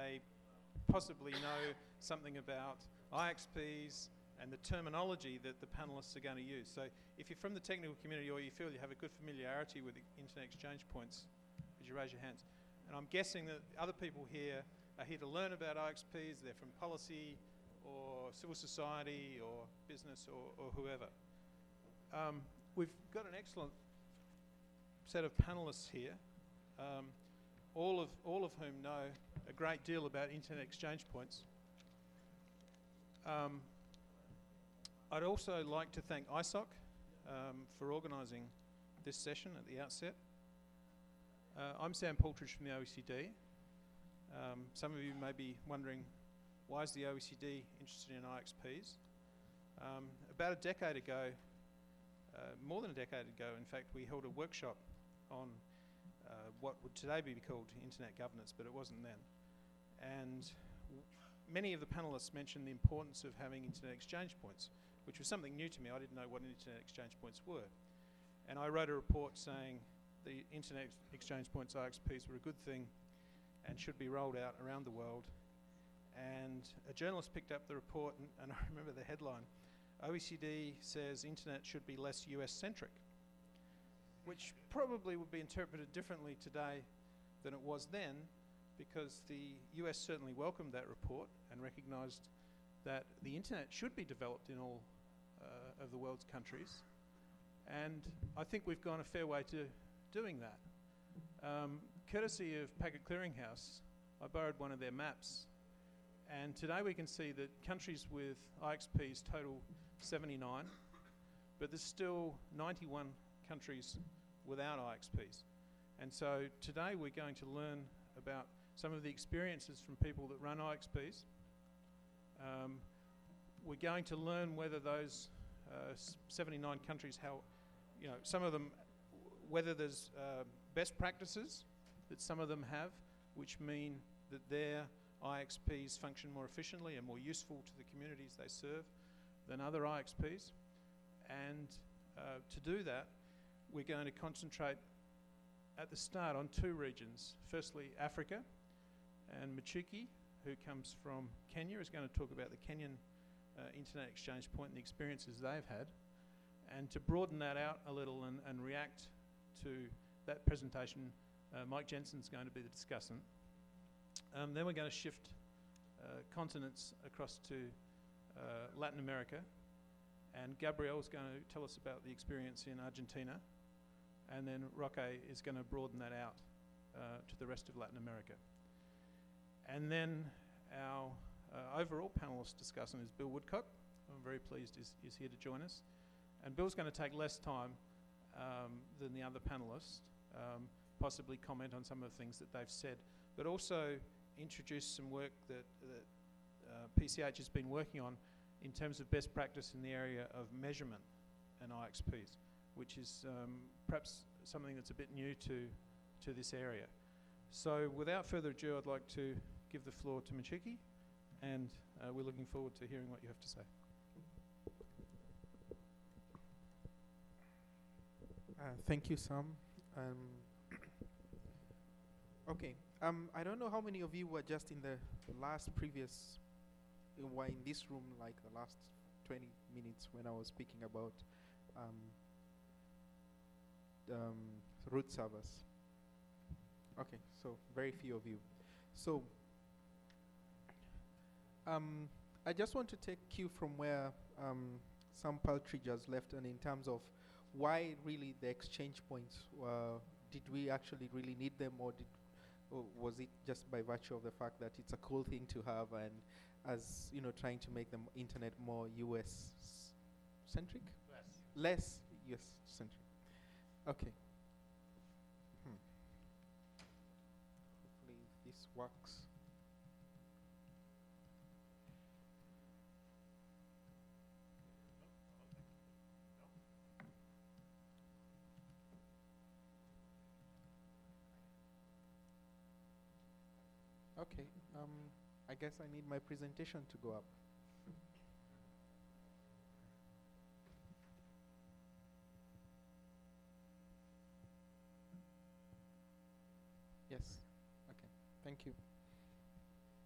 they possibly know something about IXPs and the terminology that the panelists are going to use. So if you're from the technical community or you feel you have a good familiarity with internet exchange points, could you raise your hands? And I'm guessing that other people here are here to learn about IXPs. They're from policy or civil society or business or whoever. We've got an excellent set of panelists here, all of whom know a great deal about internet exchange points. I'd also like to thank ISOC for organising this session at the outset. I'm Sam Paltridge from the OECD. Some of you may be wondering, why is the OECD interested in IXPs? About a decade ago, more than a decade ago, in fact, we held a workshop on what would today be called internet governance, but it wasn't then. And many of the panelists mentioned the importance of having internet exchange points, which was something new to me. I didn't know what internet exchange points were. And I wrote a report saying the internet exchange points, IXPs, were a good thing and should be rolled out around the world. And a journalist picked up the report, and I remember the headline, OECD says internet should be less US-centric, which probably would be interpreted differently today than it was then, because the US certainly welcomed that report and recognised that the internet should be developed in all of the world's countries. And I think we've gone a fair way to doing that. Courtesy of Packet Clearinghouse, I borrowed one of their maps, and today we can see that countries with IXPs total 79, but there's still 91 countries without IXPs. And so today we're going to learn about some of the experiences from people that run IXPs. We're going to learn whether those 79 countries, some of them, whether there's best practices that some of them have, which mean that their IXPs function more efficiently and more useful to the communities they serve than other IXPs. And to do that, we're going to concentrate at the start on two regions. Firstly, Africa, and Michuki, who comes from Kenya, is going to talk about the Kenyan internet exchange point and the experiences they've had. And to broaden that out a little and react to that presentation, Mike Jensen's going to be the discussant. Then we're going to shift continents across to Latin America, and Gabrielle's going to tell us about the experience in Argentina, and then Roque is going to broaden that out to the rest of Latin America. And then our overall panelist discussant is Bill Woodcock. I'm very pleased is here to join us. And Bill's going to take less time than the other panelists, possibly comment on some of the things that they've said, but also introduce some work that PCH has been working on in terms of best practice in the area of measurement and IXPs, which is perhaps something that's a bit new to this area. So without further ado, I'd like to give the floor to Michuki, and we're looking forward to hearing what you have to say. Thank you, Sam. Okay. I don't know how many of you were just in the were in this room like the last 20 minutes when I was speaking about root servers. Okay, so very few of you. So I just want to take cue from where Sam Paltridge has left, and in terms of why really the exchange points, did we actually really need them, or was it just by virtue of the fact that it's a cool thing to have, and as you know, trying to make the internet more US centric? Less US centric. Okay. Hopefully this works. Okay, I guess I need my presentation to go up. Yes, okay, thank you.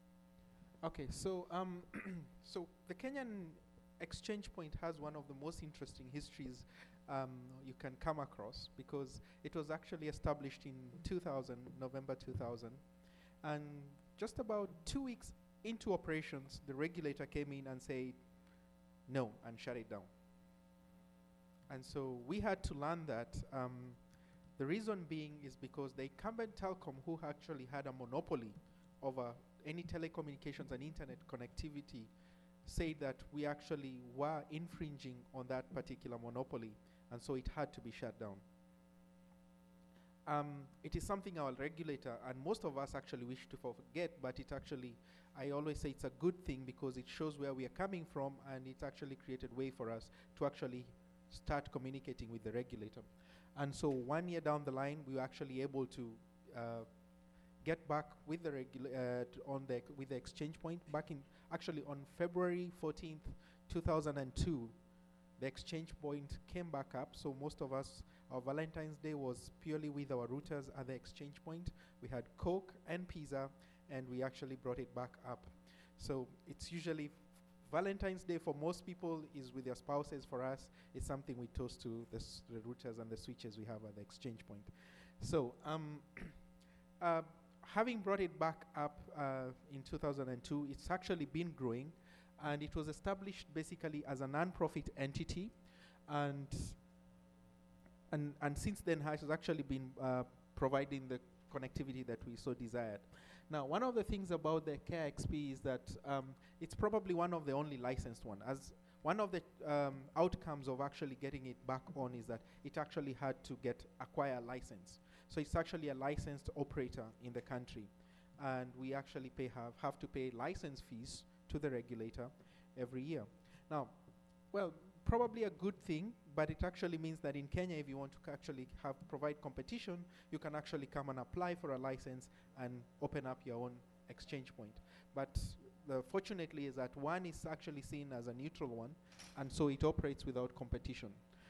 Okay, so so the Kenyan exchange point has one of the most interesting histories you can come across, because it was actually established in 2000, November 2000, and just about 2 weeks into operations, the regulator came in and said no and shut it down. And so we had to learn that. The reason being is because the incumbent Telkom, who actually had a monopoly over any telecommunications and internet connectivity, said that we actually were infringing on that particular monopoly, and so it had to be shut down. It is something our regulator and most of us actually wish to forget, but it actually, I always say it's a good thing, because it shows where we are coming from, and it's actually created way for us to actually start communicating with the regulator. And so 1 year down the line, we were actually able to get back with the with the exchange point. Back in actually on February 14th, 2002, the exchange point came back up. So most of us, our Valentine's Day was purely with our routers at the exchange point. We had Coke and pizza, and we actually brought it back up. So it's usually Valentine's Day for most people is with their spouses. For us, it's something we toast to the routers and the switches we have at the exchange point. So having brought it back up in 2002, it's actually been growing, and it was established basically as a non-profit entity, and since then has actually been providing the connectivity that we so desired. Now, one of the things about the KXP is that it's probably one of the only licensed one. As one of the outcomes of actually getting it back on is that it actually had to acquire a license. So it's actually a licensed operator in the country, and we actually have to pay license fees to the regulator every year. Now, well, probably a good thing, but it actually means that in Kenya, if you want to actually provide competition, you can actually come and apply for a license and open up your own exchange point. But fortunately is that one is actually seen as a neutral one, and so it operates without competition.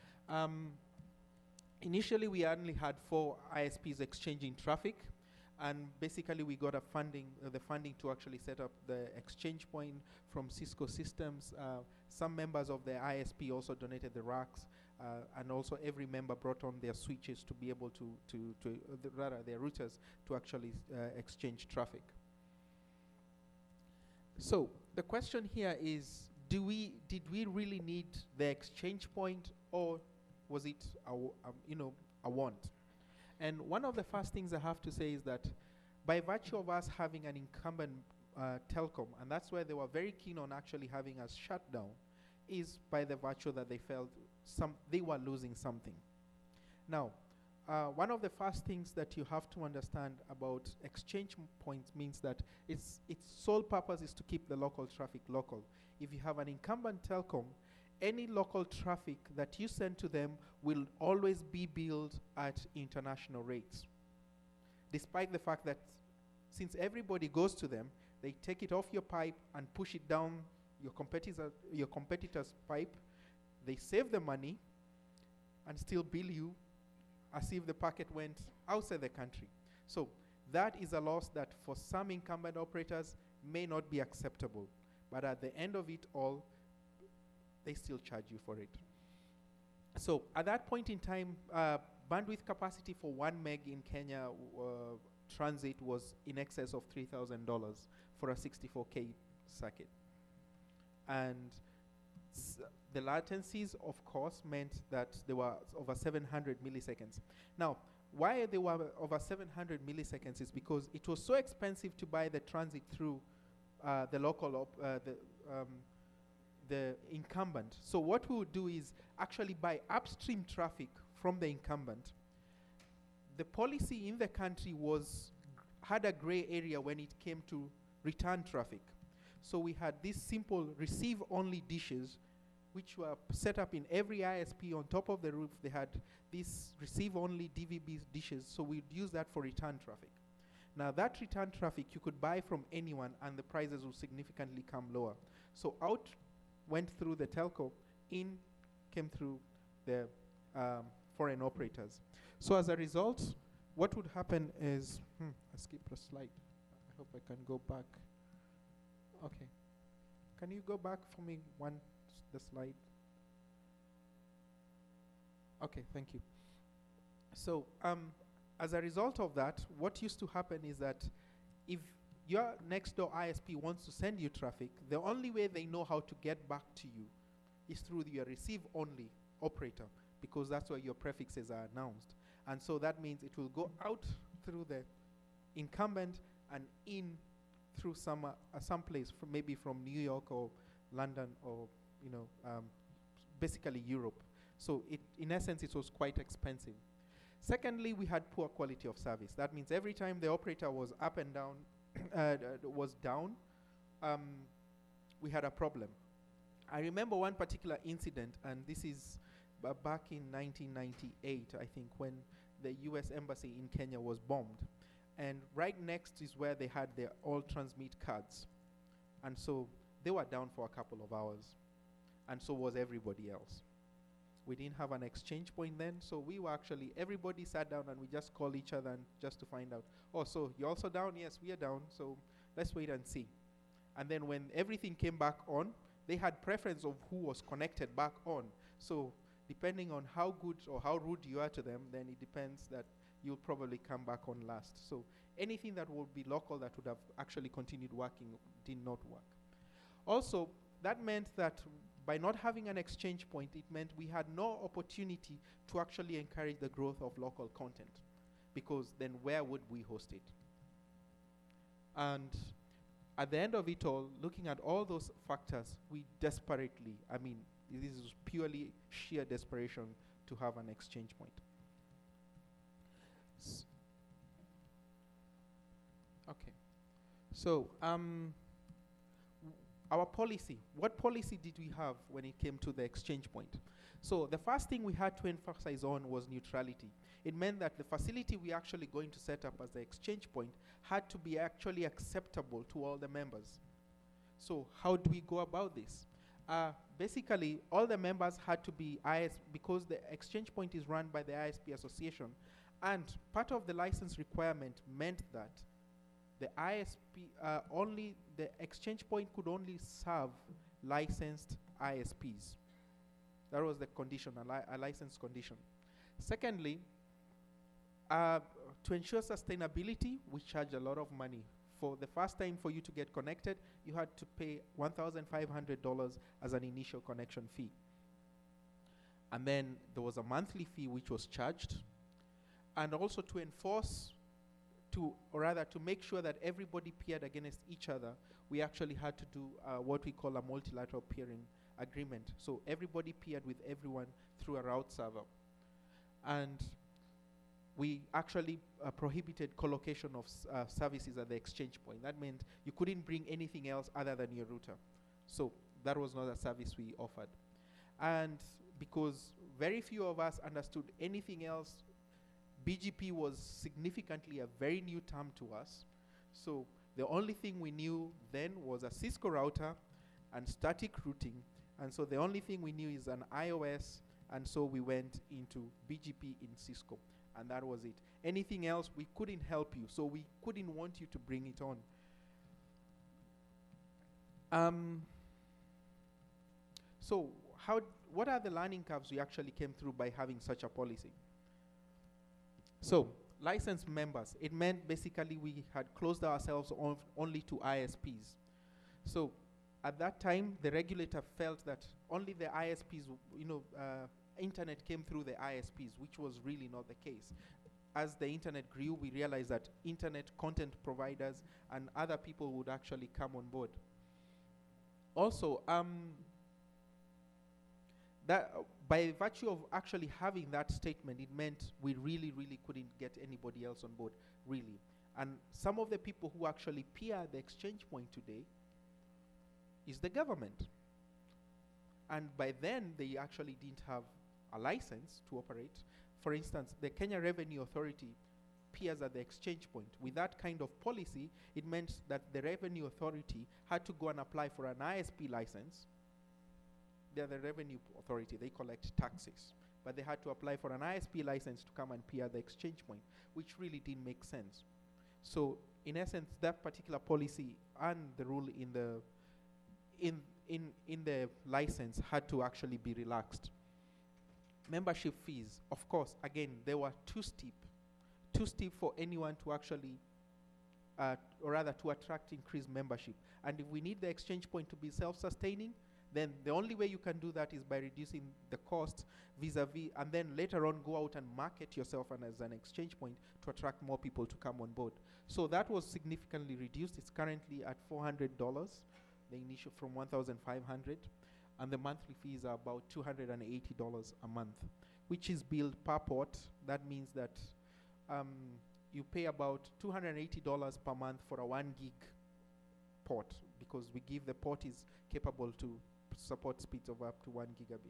Initially, we only had 4 ISPs exchanging traffic, and basically we got the funding to actually set up the exchange point from Cisco Systems. Some members of the ISP also donated the racks, and also every member brought on their switches to be able rather their routers to actually exchange traffic. So the question here is, did we really need the exchange point, or was it a want? And one of the first things I have to say is that by virtue of us having an incumbent Telkom, and that's why they were very keen on actually having us shut down, is by the virtue that they felt they were losing something. Now, one of the first things that you have to understand about exchange points means that its sole purpose is to keep the local traffic local. If you have an incumbent Telkom, any local traffic that you send to them will always be billed at international rates, despite the fact that since everybody goes to them, they take it off your pipe and push it down your competitor's pipe. They save the money and still bill you as if the packet went outside the country. So that is a loss that for some incumbent operators may not be acceptable, but at the end of it all, they still charge you for it. So at that point in time, bandwidth capacity for 1 meg in Kenya transit was in excess of $3,000 for a 64K circuit. And the latencies, of course, meant that they were over 700 milliseconds. Now, why they were over 700 milliseconds is because it was so expensive to buy the transit through the local the incumbent. So what we would do is actually buy upstream traffic from the incumbent. The policy in the country had a gray area when it came to return traffic. So we had these simple receive-only dishes, which were set up in every ISP. On top of the roof, they had these receive-only DVB dishes, so we'd use that for return traffic. Now that return traffic you could buy from anyone, and the prices would significantly come lower. So out went through the telco, in came through the foreign operators. So as a result, what would happen is, I skipped a slide. I hope I can go back. Okay. Can you go back for me the slide? Okay, thank you. So, as a result of that, what used to happen is that if your next door ISP wants to send you traffic, the only way they know how to get back to you is through your receive only operator, because that's where your prefixes are announced. And so that means it will go out through the incumbent and in through some place, maybe from New York or London or basically Europe. So in essence, it was quite expensive. Secondly, we had poor quality of service. That means every time the operator was up and down, was down, we had a problem. I remember one particular incident, and this is back in 1998, I think, when the US Embassy in Kenya was bombed. And right next is where they had their all transmit cards. And so they were down for a couple of hours. And so was everybody else. We didn't have an exchange point then, so we were actually, everybody sat down and we just called each other and just to find out, oh, so you're also down? Yes, we are down, so let's wait and see. And then when everything came back on, they had preference of who was connected back on. So depending on how good or how rude you are to them, then it depends that you'll probably come back on last. So anything that would be local that would have actually continued working did not work. Also, that meant that by not having an exchange point, it meant we had no opportunity to actually encourage the growth of local content, because then where would we host it? And at the end of it all, looking at all those factors, we desperately, I mean, this is purely sheer desperation to have an exchange point. Okay. So, our policy, what policy did we have when it came to the exchange point? So the first thing we had to emphasize on was neutrality. It meant that the facility we actually going to set up as the exchange point had to be actually acceptable to all the members. So how do we go about this? Basically, all the members had to be because the exchange point is run by the ISP Association, and part of the license requirement meant that the ISP, the exchange point could only serve licensed ISPs. That was the condition, a license condition. Secondly, to ensure sustainability, we charge a lot of money. For the first time for you to get connected, you had to pay $1,500 as an initial connection fee. And then there was a monthly fee which was charged. And also to enforce, to make sure that everybody peered against each other, we actually had to do what we call a multilateral peering agreement. So everybody peered with everyone through a route server. And we actually prohibited collocation of services at the exchange point. That meant you couldn't bring anything else other than your router. So that was not a service we offered. And because very few of us understood anything else, BGP was significantly a very new term to us. So the only thing we knew then was a Cisco router and static routing. And so the only thing we knew is an iOS, and so we went into BGP in Cisco. And that was it. Anything else, we couldn't help you, so we couldn't want you to bring it on. So what are the learning curves we actually came through by having such a policy? So, licensed members, it meant basically we had closed ourselves only to ISPs. So, at that time, the regulator felt that only the ISPs, internet came through the ISPs, which was really not the case. As the internet grew, we realized that internet content providers and other people would actually come on board. Also, that by virtue of actually having that statement, it meant we really, really couldn't get anybody else on board, really. And some of the people who actually peer the exchange point today is the government. And by then, they actually didn't have a license to operate. For instance, the Kenya Revenue Authority peers at the exchange point. With that kind of policy, it meant that the Revenue Authority had to go and apply for an ISP license. They're the Revenue Authority, they collect taxes. But they had to apply for an ISP license to come and peer the exchange point, which really didn't make sense. So in essence, that particular policy and the rule in the in the license had to actually be relaxed. Membership fees, of course, again, they were too steep for anyone to actually, or rather to attract increased membership. And if we need the exchange point to be self-sustaining, then the only way you can do that is by reducing the cost vis-a-vis, and then later on go out and market yourself and as an exchange point to attract more people to come on board. So that was significantly reduced. It's currently at $400, the initial from 1,500, and the monthly fees are about $280 a month, which is billed per port. That means that you pay about $280 per month for a 1 gig port, because we give the port is capable to support speeds of up to 1 gigabit.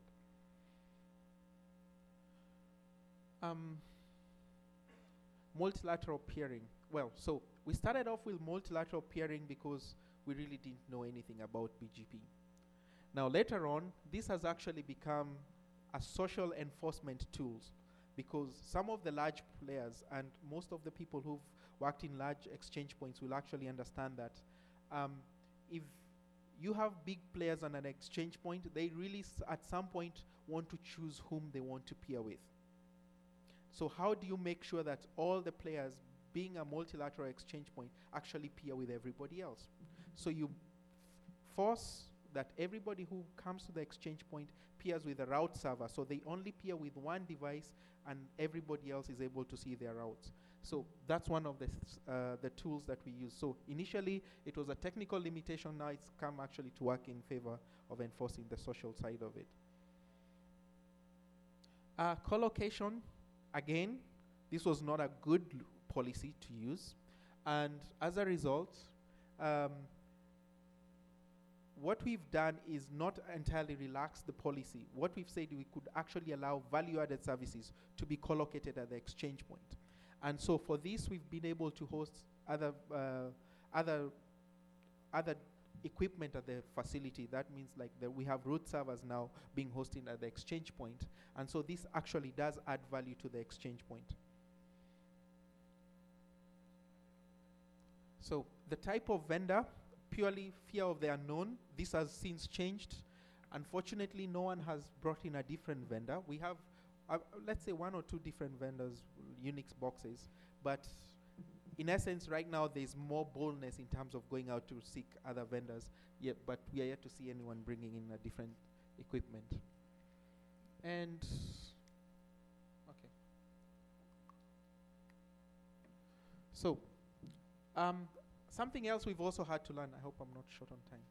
Multilateral peering. Well, so we started off with multilateral peering because we really didn't know anything about BGP. Now later on, this has actually become a social enforcement tools, because some of the large players and most of the people who've worked in large exchange points will actually understand that if you have big players on an exchange point, they really at some point want to choose whom they want to peer with. So how do you make sure that all the players, being a multilateral exchange point, actually peer with everybody else? So you force that everybody who comes to the exchange point peers with a route server, so they only peer with one device and everybody else is able to see their routes. So that's one of the tools that we use. So initially it was a technical limitation, now it's come actually to work in favor of enforcing the social side of it. Collocation, again, this was not a good policy to use, and as a result, what we've done is not entirely relax the policy. What we've said, we could actually allow value-added services to be collocated at the exchange point. And so for this, we've been able to host other equipment at the facility. That means like we have root servers now being hosted at the exchange point. And so this actually does add value to the exchange point. So the type of vendor, purely fear of the unknown. This has since changed. Unfortunately, no one has brought in a different vendor. We have, let's say, 1 or 2 different vendors, Unix boxes, but in essence, right now, there's more boldness in terms of going out to seek other vendors, but we are yet to see anyone bringing in a different equipment. And, okay. So, something else we've also had to learn. I hope I'm not short on time.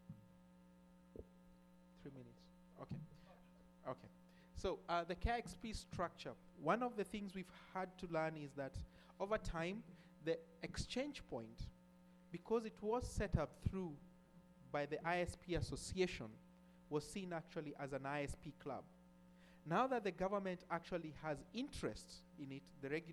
3 minutes. Okay. Okay. So the KXP structure. One of the things we've had to learn is that over time, the exchange point, because it was set up through by the ISP Association, was seen actually as an ISP club. Now that the government actually has interest in it,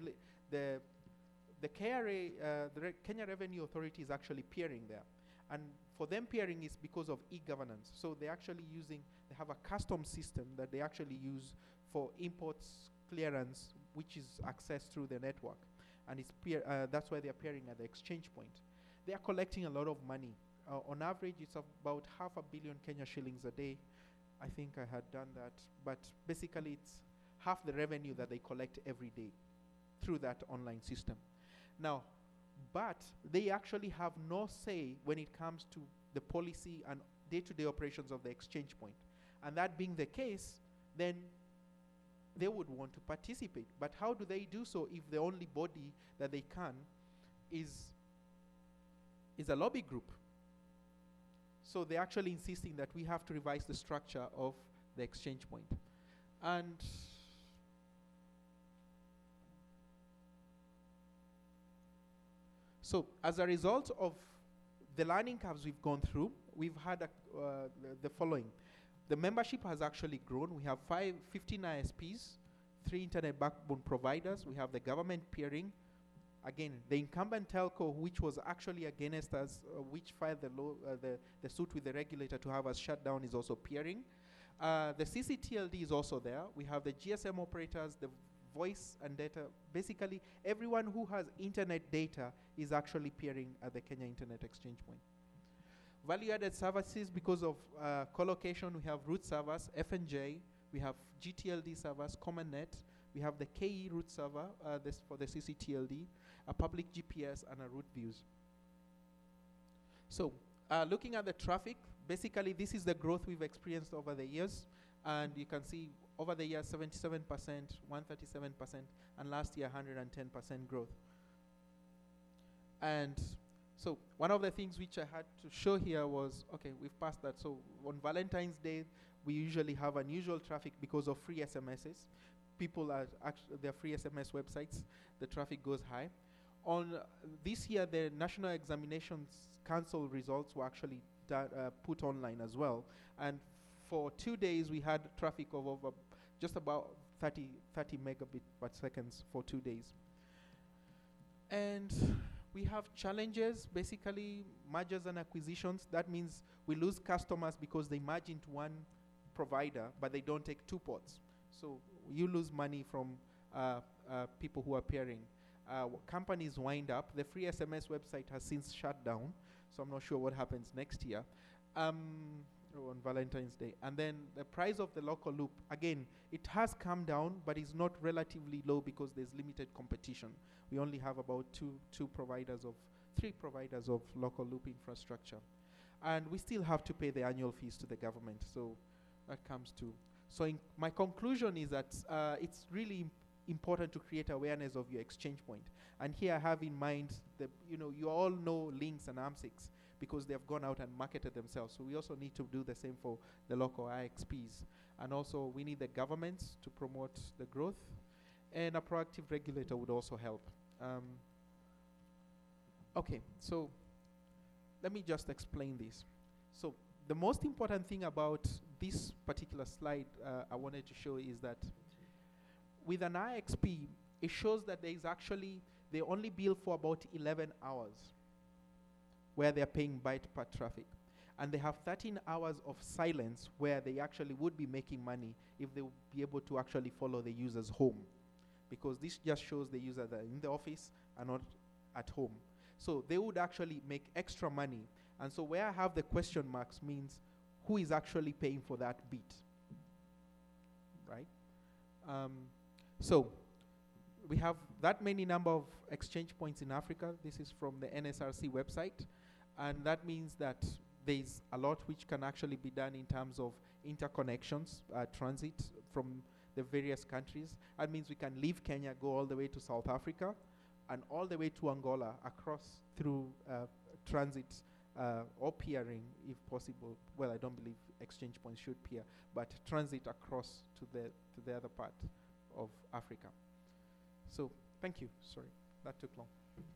the KRA, Kenya Revenue Authority, is actually peering there. And for them, peering is because of e-governance. So they're actually they have a custom system that they actually use for imports clearance, which is accessed through the network. And it's that's why they're peering at the exchange point. They are collecting a lot of money. On average, it's about 500 million Kenya shillings a day. I think I had done that. But basically, it's half the revenue that they collect every day through that online system. Now, but they actually have no say when it comes to the policy and day-to-day operations of the exchange point. And that being the case, then they would want to participate. But how do they do so if the only body that they can is a lobby group? So they're actually insisting that we have to revise the structure of the exchange point. And so as a result of the learning curves we've gone through, we've had the following. The membership has actually grown. We have 15 ISPs, 3 internet backbone providers. We have the government peering. Again, the incumbent telco, which was actually against us, which filed the suit with the regulator to have us shut down, is also peering. The CCTLD is also there. We have the GSM operators, the voice and data. Basically, everyone who has internet data is actually peering at the Kenya Internet Exchange Point. Value-added services, because of co-location, we have root servers, FNJ, we have GTLD servers, CommonNet, we have the KE root server this for the CCTLD, a public GPS, and a root views. So, looking at the traffic, basically this is the growth we've experienced over the years, and you can see over the years 77%, 137%, and last year 110% growth. And so one of the things which I had to show here was, okay, we've passed that. So on Valentine's Day, we usually have unusual traffic because of free SMSs. People are their free SMS websites, the traffic goes high. On this year, the National Examinations Council results were actually put online as well. And for 2 days, we had traffic of over just about 30 megabit per seconds for 2 days. And we have challenges, basically mergers and acquisitions. That means we lose customers because they merge into one provider, but they don't take 2 ports. So you lose money from people who are pairing. Companies wind up. The free SMS website has since shut down, so I'm not sure what happens next year on Valentine's Day. And then the price of the local loop, again, it has come down, but it's not relatively low because there's limited competition. We only have about 3 providers of local loop infrastructure. And we still have to pay the annual fees to the government, so that comes to. So my conclusion is that it's really important to create awareness of your exchange point. And here I have in mind that, you all know Lynx and AMSIX because they have gone out and marketed themselves. So we also need to do the same for the local IXPs. And also we need the governments to promote the growth, and a proactive regulator would also help. Okay, so let me just explain this. So the most important thing about this particular slide I wanted to show is that with an IXP, it shows that there is actually, they only bill for about 11 hours where they're paying byte per traffic. And they have 13 hours of silence where they actually would be making money if they would be able to actually follow the users home. Because this just shows the user that in the office and not at home. So they would actually make extra money. And so where I have the question marks means who is actually paying for that beat, right? So we have that many number of exchange points in Africa. This is from the NSRC website. And that means that there's a lot which can actually be done in terms of interconnections, transit from the various countries. That means we can leave Kenya, go all the way to South Africa, and all the way to Angola, across through transit or peering, if possible. Well, I don't believe exchange points should peer, but transit across to the other part of Africa. So, thank you. Sorry, that took long.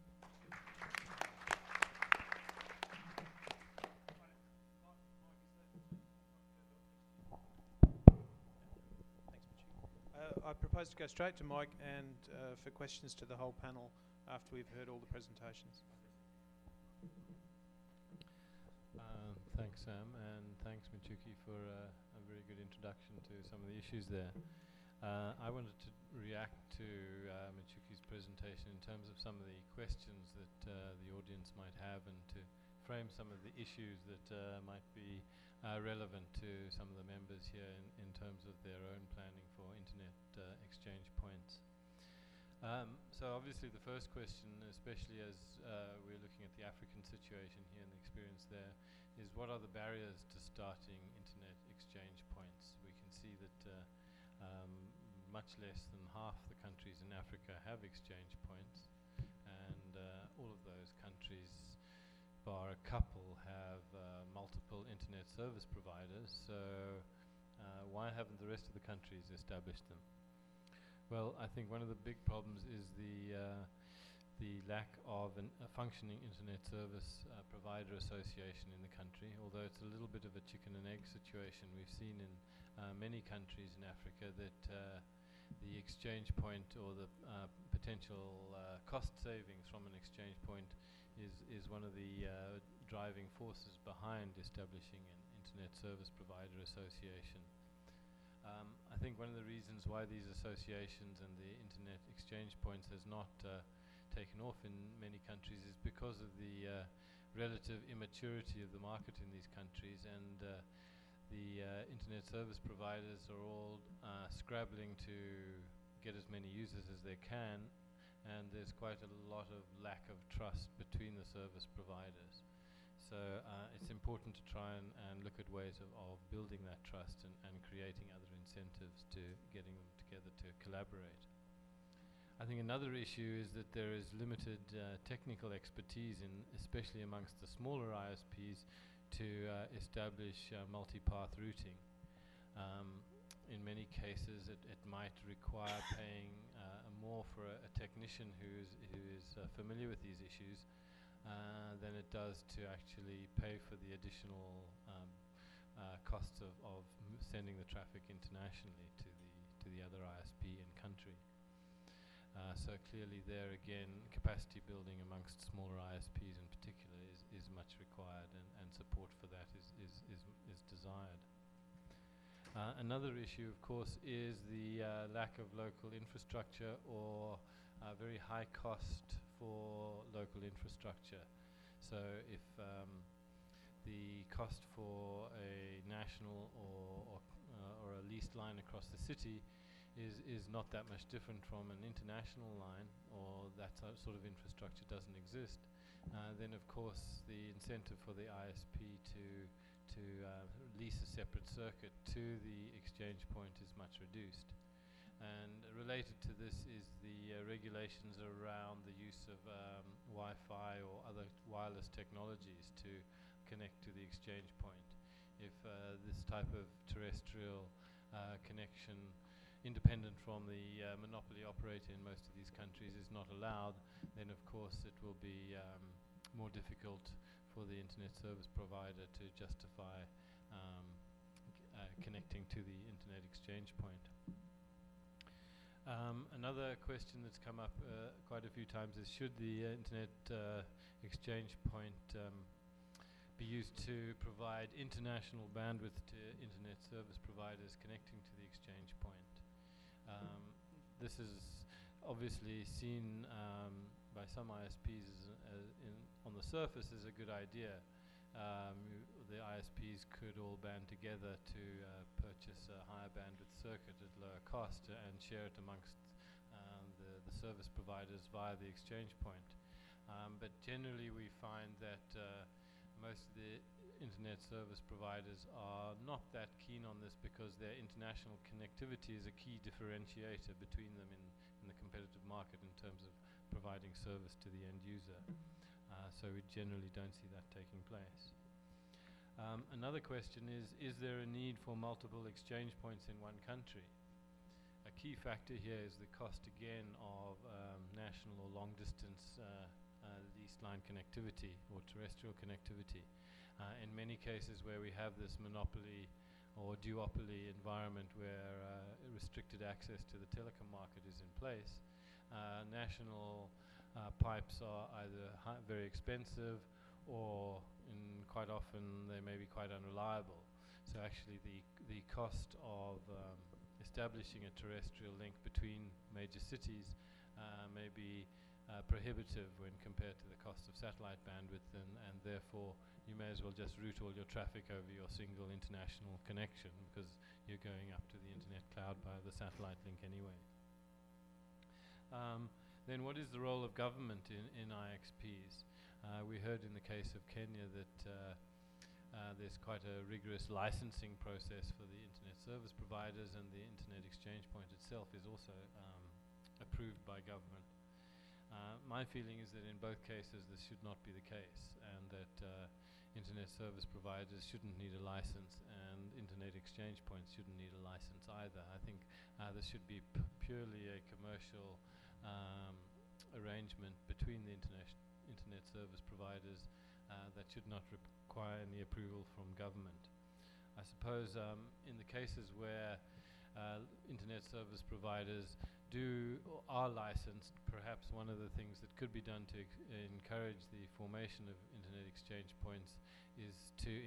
I propose to go straight to Mike and for questions to the whole panel after we've heard all the presentations. Thanks, Sam, and thanks, Michuki, for a very good introduction to some of the issues there. I wanted to react to Michuki's presentation in terms of some of the questions that the audience might have, and to frame some of the issues that might be relevant to some of the members here in terms of their own planning for internet exchange points. So obviously the first question, especially as we're looking at the African situation here and the experience there, is what are the barriers to starting internet exchange points? We can see that much less than half the countries in Africa have exchange points, and all of those countries, bar a couple, have multiple internet service providers. So why haven't the rest of the countries established them? Well, I think one of the big problems is the lack of a functioning internet service provider association in the country. Although it's a little bit of a chicken and egg situation, we've seen in many countries in Africa that the exchange point or the potential cost savings from an exchange point is one of the driving forces behind establishing an internet service provider association. I think one of the reasons why these associations and the internet exchange points has not taken off in many countries is because of the relative immaturity of the market in these countries, and the internet service providers are all scrabbling to get as many users as they can, and there's quite a lot of lack of trust between the service providers. So it's important to try and look at ways of building that trust and creating other incentives to getting them together to collaborate. I think another issue is that there is limited technical expertise, especially amongst the smaller ISPs, to establish multipath routing. In many cases, it might require paying more for a technician who is familiar with these issues than it does to actually pay for the additional costs of sending the traffic internationally to the other ISP in country. So clearly there again, capacity building amongst smaller ISPs in particular is much required, and support for that is desired. Another issue, of course, is the lack of local infrastructure, or very high cost for local infrastructure. So if the cost for a national or a leased line across the city is not that much different from an international line, or that sort of infrastructure doesn't exist, then of course the incentive for the ISP to lease a separate circuit to the exchange point is much reduced. And related to this is the regulations around the use of Wi-Fi or other wireless technologies to connect to the exchange point. If this type of terrestrial connection, independent from the monopoly operator in most of these countries, is not allowed, then of course it will be more difficult for the internet service provider to justify connecting to the internet exchange point. Another question that's come up quite a few times is, should the internet exchange point be used to provide international bandwidth to internet service providers connecting to the exchange point? This is obviously seen by some ISPs on the surface as a good idea. The ISPs could all band together to purchase a higher bandwidth circuit at lower cost and share it amongst the service providers via the exchange point. But generally we find that most of the internet service providers are not that keen on this, because their international connectivity is a key differentiator between them in the competitive market in terms of providing service to the end user. So we generally don't see that taking place. Another question is there a need for multiple exchange points in one country? A key factor here is the cost again of national or long distance leased line connectivity or terrestrial connectivity. In many cases where we have this monopoly or duopoly environment where restricted access to the telecom market is in place, national pipes are either very expensive, or quite often they may be quite unreliable. So actually the cost of establishing a terrestrial link between major cities may be prohibitive when compared to the cost of satellite bandwidth, and therefore you may as well just route all your traffic over your single international connection, because you're going up to the internet cloud by the satellite link anyway. Then what is the role of government in IXPs? We heard in the case of Kenya that there's quite a rigorous licensing process for the internet service providers, and the internet exchange point itself is also approved by government. My feeling is that in both cases this should not be the case, and that internet service providers shouldn't need a license, and internet exchange points shouldn't need a license either. I think this should be purely a commercial arrangement between the internet service providers that should not require any approval from government. I suppose in the cases where internet service providers are licensed, perhaps one of the things that could be done to encourage the formation of internet exchange points is to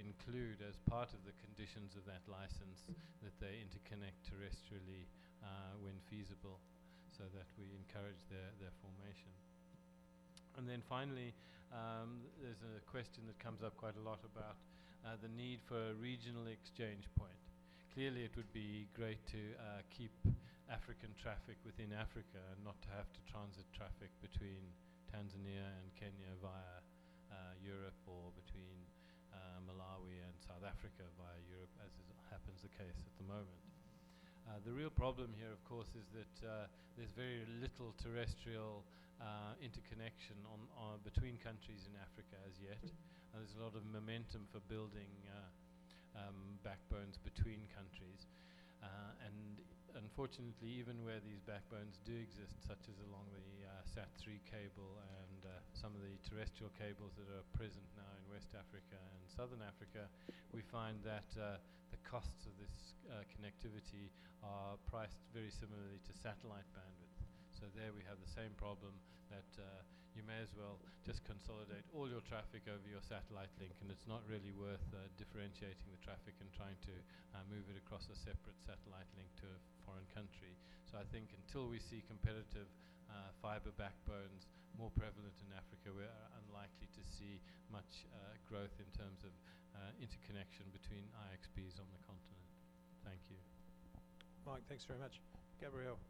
include as part of the conditions of that license that they interconnect terrestrially when feasible, so that we encourage their formation. And then finally, there's a question that comes up quite a lot about the need for a regional exchange point. Clearly it would be great to keep African traffic within Africa and not to have to transit traffic between Tanzania and Kenya via Europe, or between Malawi and South Africa via Europe, as happens the case at the moment. The real problem here, of course, is that there's very little terrestrial interconnection between countries in Africa as yet. There's a lot of momentum for building backbones between countries. And unfortunately, even where these backbones do exist, such as along the SAT3 cable and some of the terrestrial cables that are present now in West Africa and Southern Africa, we find that the costs of this connectivity are priced very similarly to satellite bandwidth. So there we have the same problem, that you may as well just consolidate all your traffic over your satellite link, and it's not really worth differentiating the traffic and trying to move it across a separate satellite link to a foreign country. So I think until we see competitive fiber backbones more prevalent in Africa, we're unlikely to see much growth in terms of interconnection between IXPs on the continent. Thank you. Mike, thanks very much. Gabrielle.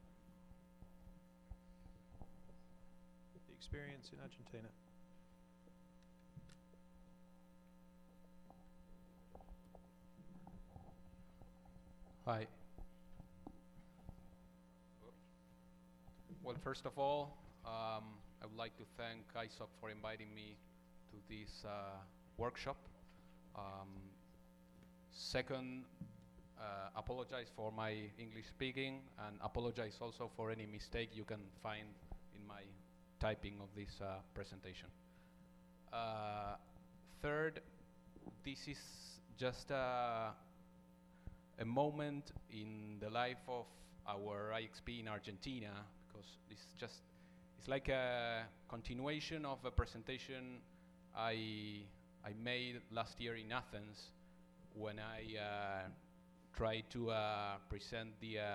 The experience in Argentina. Hi. Well, first of all, I would like to thank ISOC for inviting me to this workshop. Second, apologize for my English speaking, and apologize also for any mistake you can find in my typing of this presentation. Third, this is just a moment in the life of our IXP in Argentina, because it's like a continuation of a presentation I made last year in Athens, when I tried to present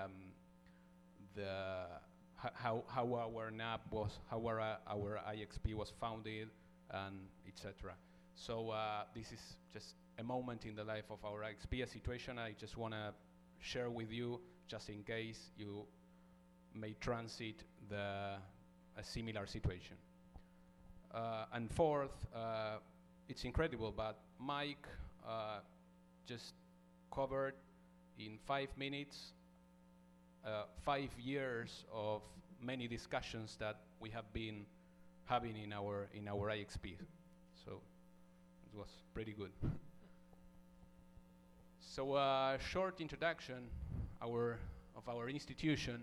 how our NAP was, how our IXP was founded, and etc. So this is just a moment in the life of our IXP, a situation I just want to share with you, just in case you may transit a similar situation. And fourth, it's incredible, but Mike just covered in 5 minutes 5 years of many discussions that we have been having in our IXP. So it was pretty good. So a short introduction of our institution.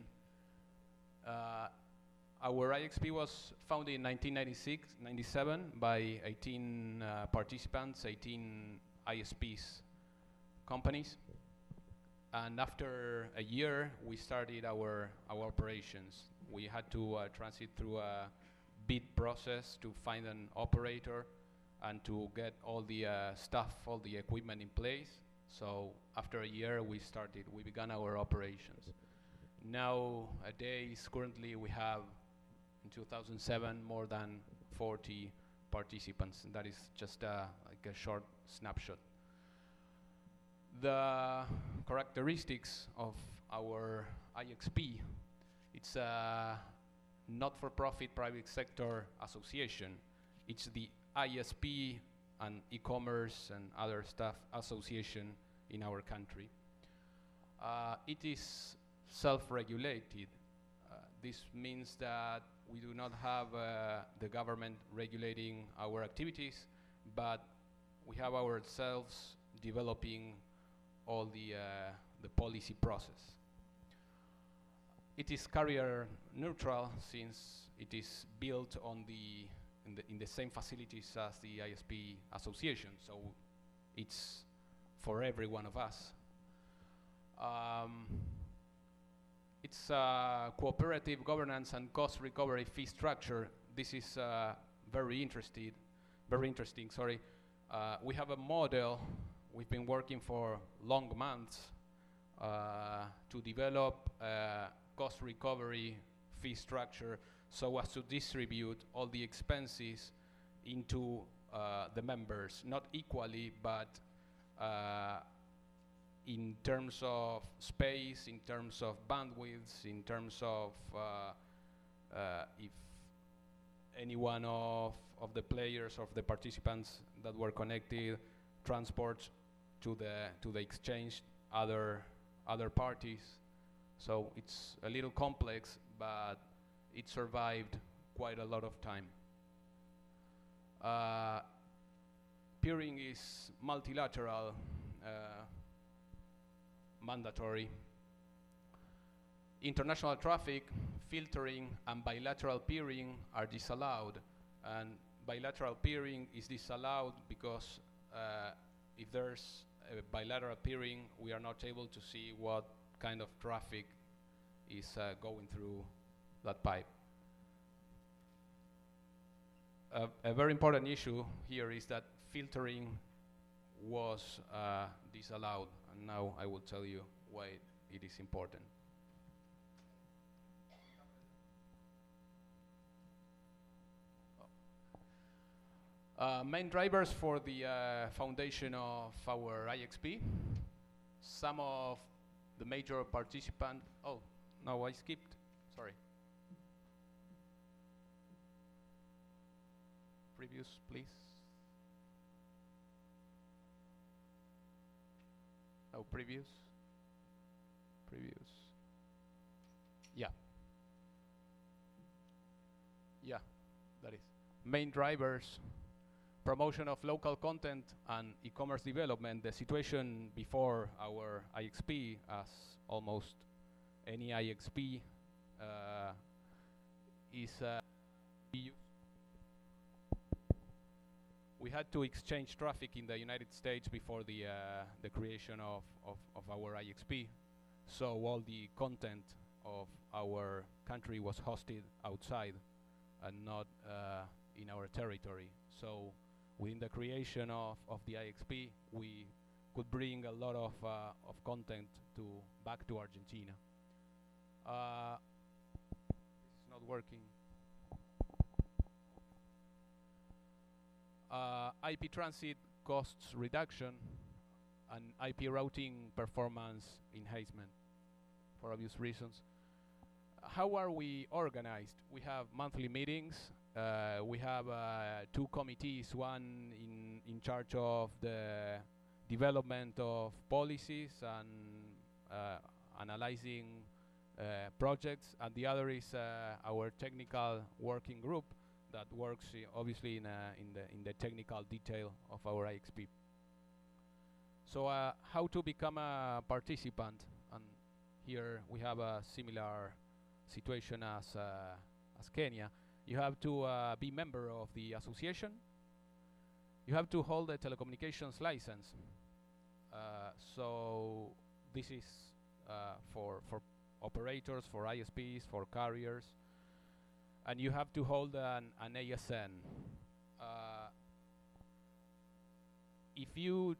Our IXP was founded in 1996-97 by 18 participants, 18 ISPs companies. And after a year, we started our operations. We had to transit through a bid process to find an operator and to get all the stuff, all the equipment in place. So after a year, we began our operations. Nowadays, currently we have, in 2007, more than 40 participants. And that is just like a short snapshot. The characteristics of our IXP, it's a not-for-profit private sector association. It's the ISP and e-commerce and other stuff association in our country. It is self-regulated. This means that we do not have the government regulating our activities, but we have ourselves developing all the policy process. It is carrier neutral, since it is built on in the same facilities as the ISP association, so it's for every one of us. It's a cooperative governance and cost recovery fee structure. This is very interesting. We have a model we've been working for long months to develop a cost recovery fee structure so as to distribute all the expenses into the members, not equally, but in terms of space, in terms of bandwidths, in terms of if any one of the players, of the participants that were connected, transports to the exchange other parties. So it's a little complex, but it survived quite a lot of time. Peering is multilateral, mandatory. International traffic, filtering, and bilateral peering are disallowed. And bilateral peering is disallowed because if there's a bilateral peering, we are not able to see what kind of traffic is going through that pipe. A very important issue here is that filtering was disallowed, and now I will tell you why it is important. Main drivers for the foundation of our IXP. Some of the major participants. Oh, no, I skipped. Sorry. Previous, please. Oh, previous. Previous. Yeah. Yeah, that is. Main drivers. Promotion of local content and e-commerce development. The situation before our IXP, as almost any IXP, is we had to exchange traffic in the United States before the creation of our IXP. So all the content of our country was hosted outside and not in our territory. So within the creation of the IXP, we could bring a lot of content back to Argentina. It's not working. IP transit costs reduction and IP routing performance enhancement, for obvious reasons. How are we organized? We have monthly meetings. We have 2 committees, one in charge of the development of policies and analyzing projects, and the other is our technical working group that works obviously in the technical detail of our IXP. So how to become a participant? And here we have a similar situation as Kenya. You have to be member of the association. You have to hold a telecommunications license. So this is for operators, for ISPs, for carriers. And you have to hold an ASN. If you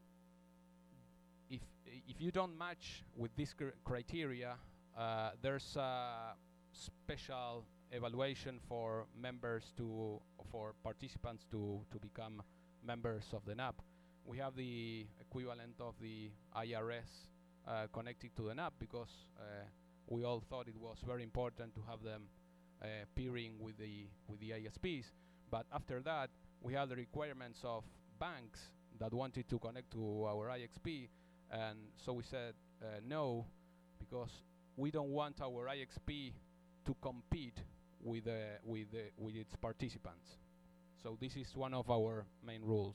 don't match with this criteria, there's a special evaluation for participants to become members of the NAP. We have the equivalent of the IRS connected to the NAP because we all thought it was very important to have them peering with the ISPs. But after that, we have the requirements of banks that wanted to connect to our IXP, and so we said no, because we don't want our IXP to compete with its participants. So this is one of our main rules.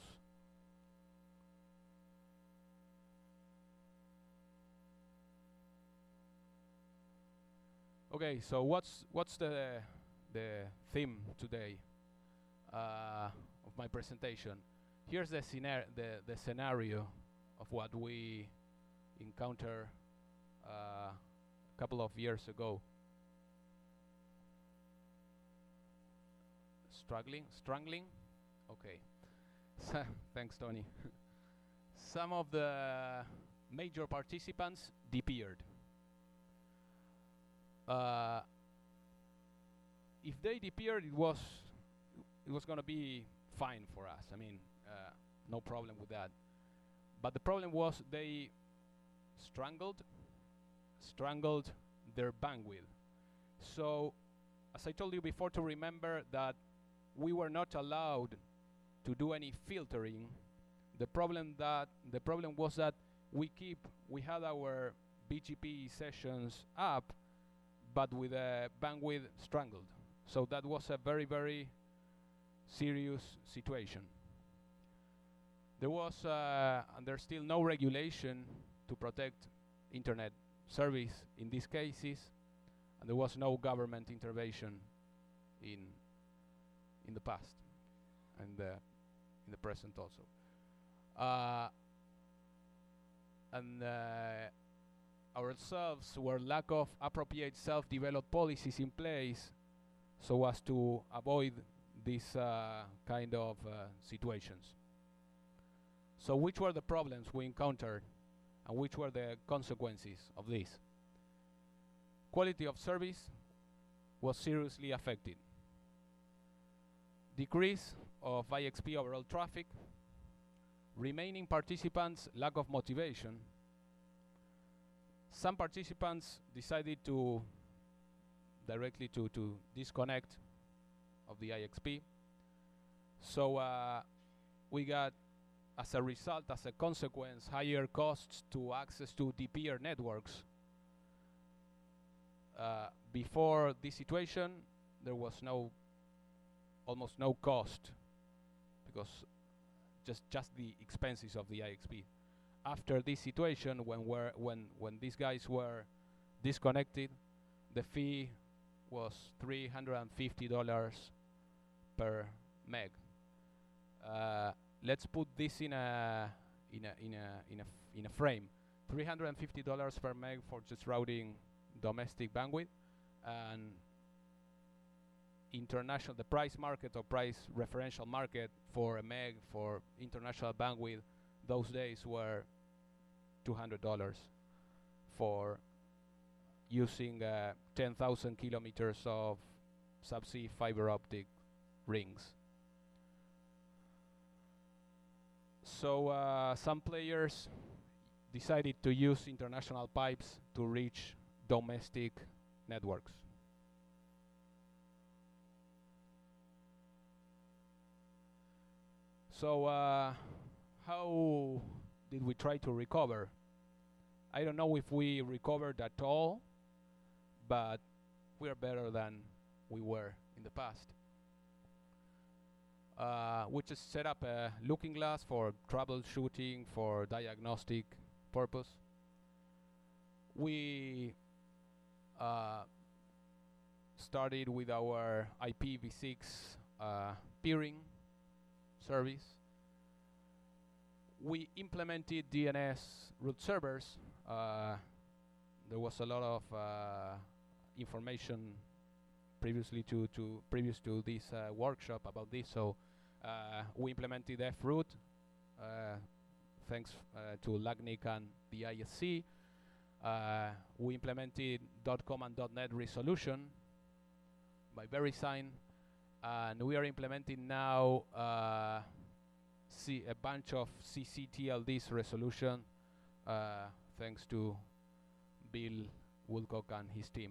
Okay, so what's the theme today of my presentation? Here's the scenario of what we encountered a couple of years ago. Strangling? Okay. Thanks, Tony. some of the major participants disappeared. If they disappeared, it was going to be fine for us. I mean, no problem with that. But the problem was they strangled their bandwidth. So, as I told you before, to remember that we were not allowed to do any filtering. The problem was that we had our BGP sessions up, but with a bandwidth strangled. So that was a very, very serious situation. There was, and there's still no regulation to protect internet service in these cases, and there was no government intervention in the past and in the present also. Ourselves were lack of appropriate self-developed policies in place so as to avoid these kind of situations. So which were the problems we encountered and which were the consequences of this? Quality of service was seriously affected. Decrease of IXP overall traffic, remaining participants' lack of motivation. Some participants decided to directly to disconnect of the IXP. So we got, as a result, as a consequence, higher costs to access to DPR networks. Before this situation, there was almost no cost, because just the expenses of the IXP. After this situation, when these guys were disconnected, the fee was $350 per meg. Let's put this in a frame. $350 per meg for just routing domestic bandwidth, and international, the price market or price referential market for a meg for international bandwidth those days were $200 for using 10,000 kilometers of subsea fiber optic rings. So some players decided to use international pipes to reach domestic networks. So how did we try to recover? I don't know if we recovered at all, but we are better than we were in the past. We just set up a looking glass for troubleshooting, for diagnostic purpose. We started with our IPv6 peering service. We implemented DNS root servers. There was a lot of information previous to this workshop about this, so we implemented froot thanks to LACNIC and the ISC. We implemented .com and .net resolution by VeriSign, and we are implementing now a bunch of CCTLD's resolution thanks to Bill Woolcock and his team.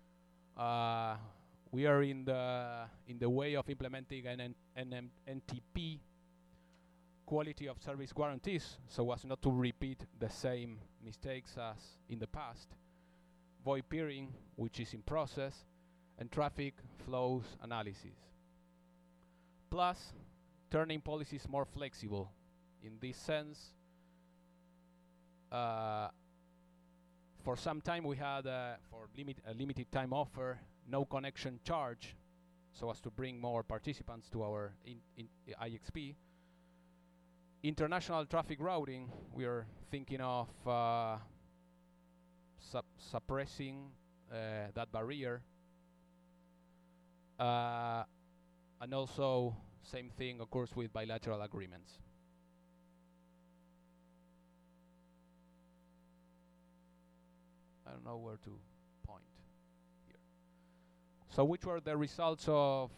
We are in the way of implementing an NTP quality of service guarantees, so as not to repeat the same mistakes as in the past. Void peering, which is in process, and traffic flows analysis. Plus, turning policies more flexible. In this sense, for some time we had for a limited time offer, no connection charge, so as to bring more participants to our IXP. International traffic routing, we are thinking of suppressing that barrier. And also, same thing, of course, with bilateral agreements. I don't know where to point here. So which were the results of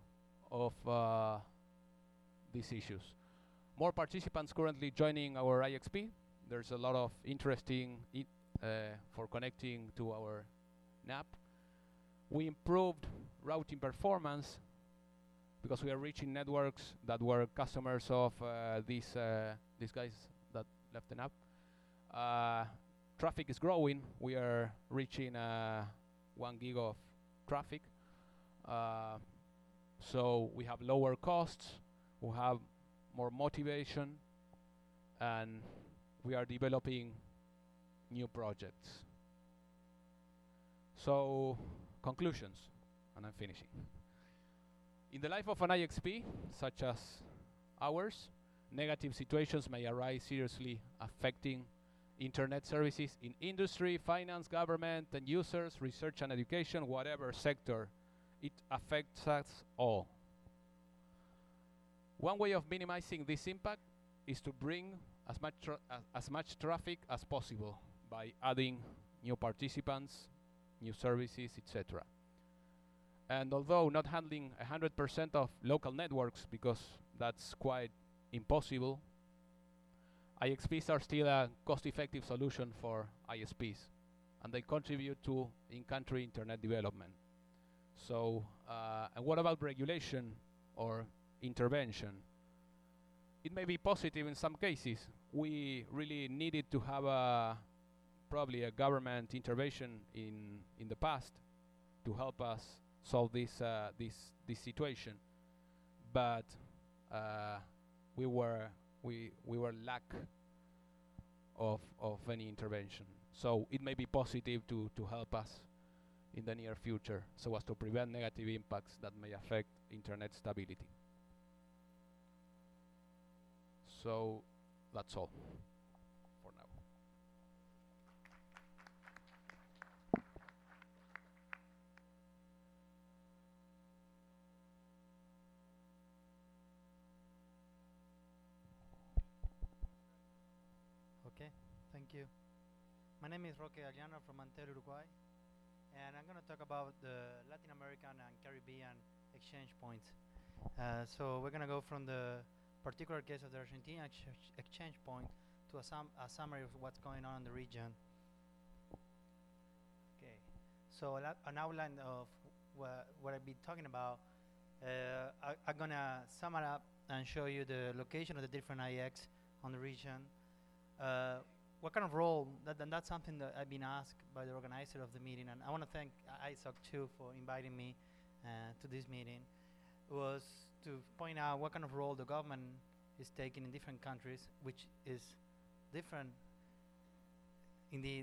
these issues? More participants currently joining our IXP. There's a lot of interesting for connecting to our NAP. We improved routing performance because we are reaching networks that were customers of these guys that left the NAP. Traffic is growing. We are reaching 1 gig of traffic. So we have lower costs, we have more motivation, and we are developing new projects. So, conclusions, and I'm finishing. In the life of an IXP, such as ours, negative situations may arise seriously affecting internet services in industry, finance, government, and users, research and education, whatever sector. It affects us all. One way of minimizing this impact is to bring as much traffic as possible by adding new participants, new services, etc. And although not handling 100% of local networks, because that's quite impossible, IXPs are still a cost-effective solution for ISPs, and they contribute to in-country internet development. So, and what about regulation or intervention? It may be positive in some cases. We really needed to have probably a government intervention in the past to help us solve this situation, but we were lack of any intervention. So it may be positive to help us in the near future, so as to prevent negative impacts that may affect internet stability. So that's all for now. Okay, thank you. My name is Roque Aliano from Antel, Uruguay, and I'm going to talk about the Latin American and Caribbean exchange points. So we're going to go from the particular case of the Argentina exchange point to a summary of what's going on in the region. Okay, so an outline of what I've been talking about. I'm going to sum it up and show you the location of the different IX on the region. What kind of role, that's something that I've been asked by the organizer of the meeting, and I want to thank ISOC too for inviting me to this meeting, was to point out what kind of role the government is taking in different countries, which is different indeed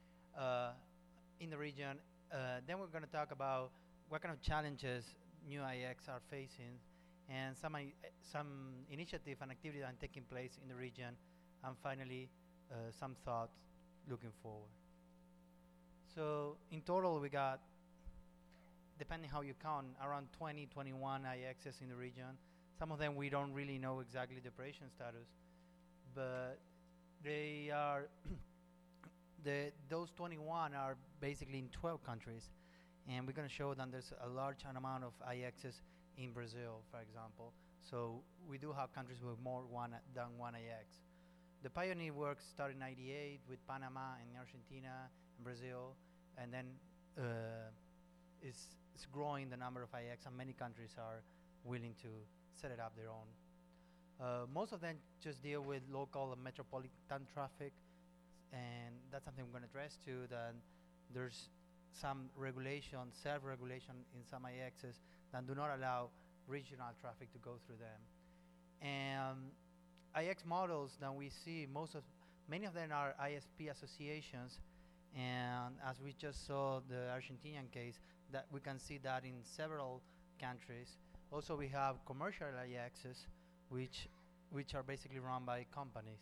in the region. Then we're going to talk about what kind of challenges new IX are facing, and some initiative and activity that are taking place in the region, and finally some thoughts looking forward. So in total we got, depending how you count, around 20, 21 IXs in the region. Some of them we don't really know exactly the operation status, but they are those 21 are basically in 12 countries, and we're going to show that there's a large amount of IXs in Brazil, for example. So we do have countries with more than one IX. The pioneer work started in '98 with Panama and Argentina and Brazil, and then it's growing the number of IX, and many countries are willing to set it up their own. Most of them just deal with local and metropolitan traffic, and that's something we're going to address too. That there's some regulation, self-regulation in some IXs that do not allow regional traffic to go through them. And IX models that we see, many of them are ISP associations, and as we just saw the Argentinian case, that we can see that in several countries. Also we have commercial IXs, which are basically run by companies.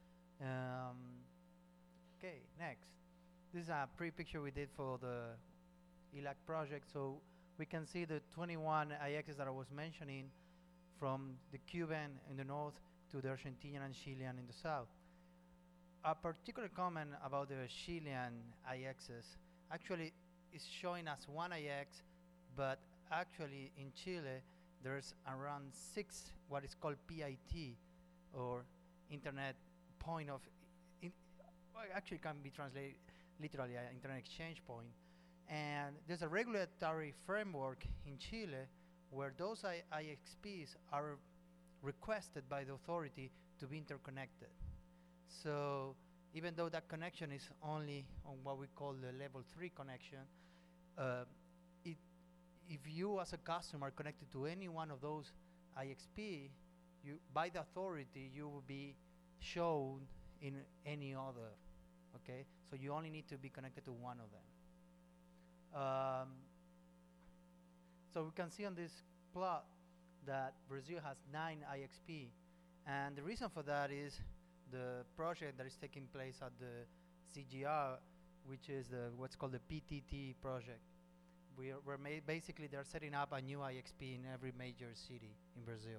Okay, next. This is a pre-picture we did for the ELAC project. So we can see the 21 IXs that I was mentioning, from the Cuban in the north to the Argentinian and Chilean in the south. a particular comment about the Chilean IXs actually is showing us one IX, but actually in Chile there's around 6 what is called PIT, or Internet Point of, well, actually can be translated literally Internet Exchange Point. And there's a regulatory framework in Chile where those IXPs are requested by the authority to be interconnected. So even though that connection is only on what we call the level 3 connection, if you as a customer are connected to any one of those IXP, by the authority you will be shown in any other, okay? So you only need to be connected to one of them. So we can see on this plot that Brazil has 9 IXP, and the reason for that is the project that is taking place at the CGR, which is what's called the PTT project. Basically they're setting up a new IXP in every major city in Brazil.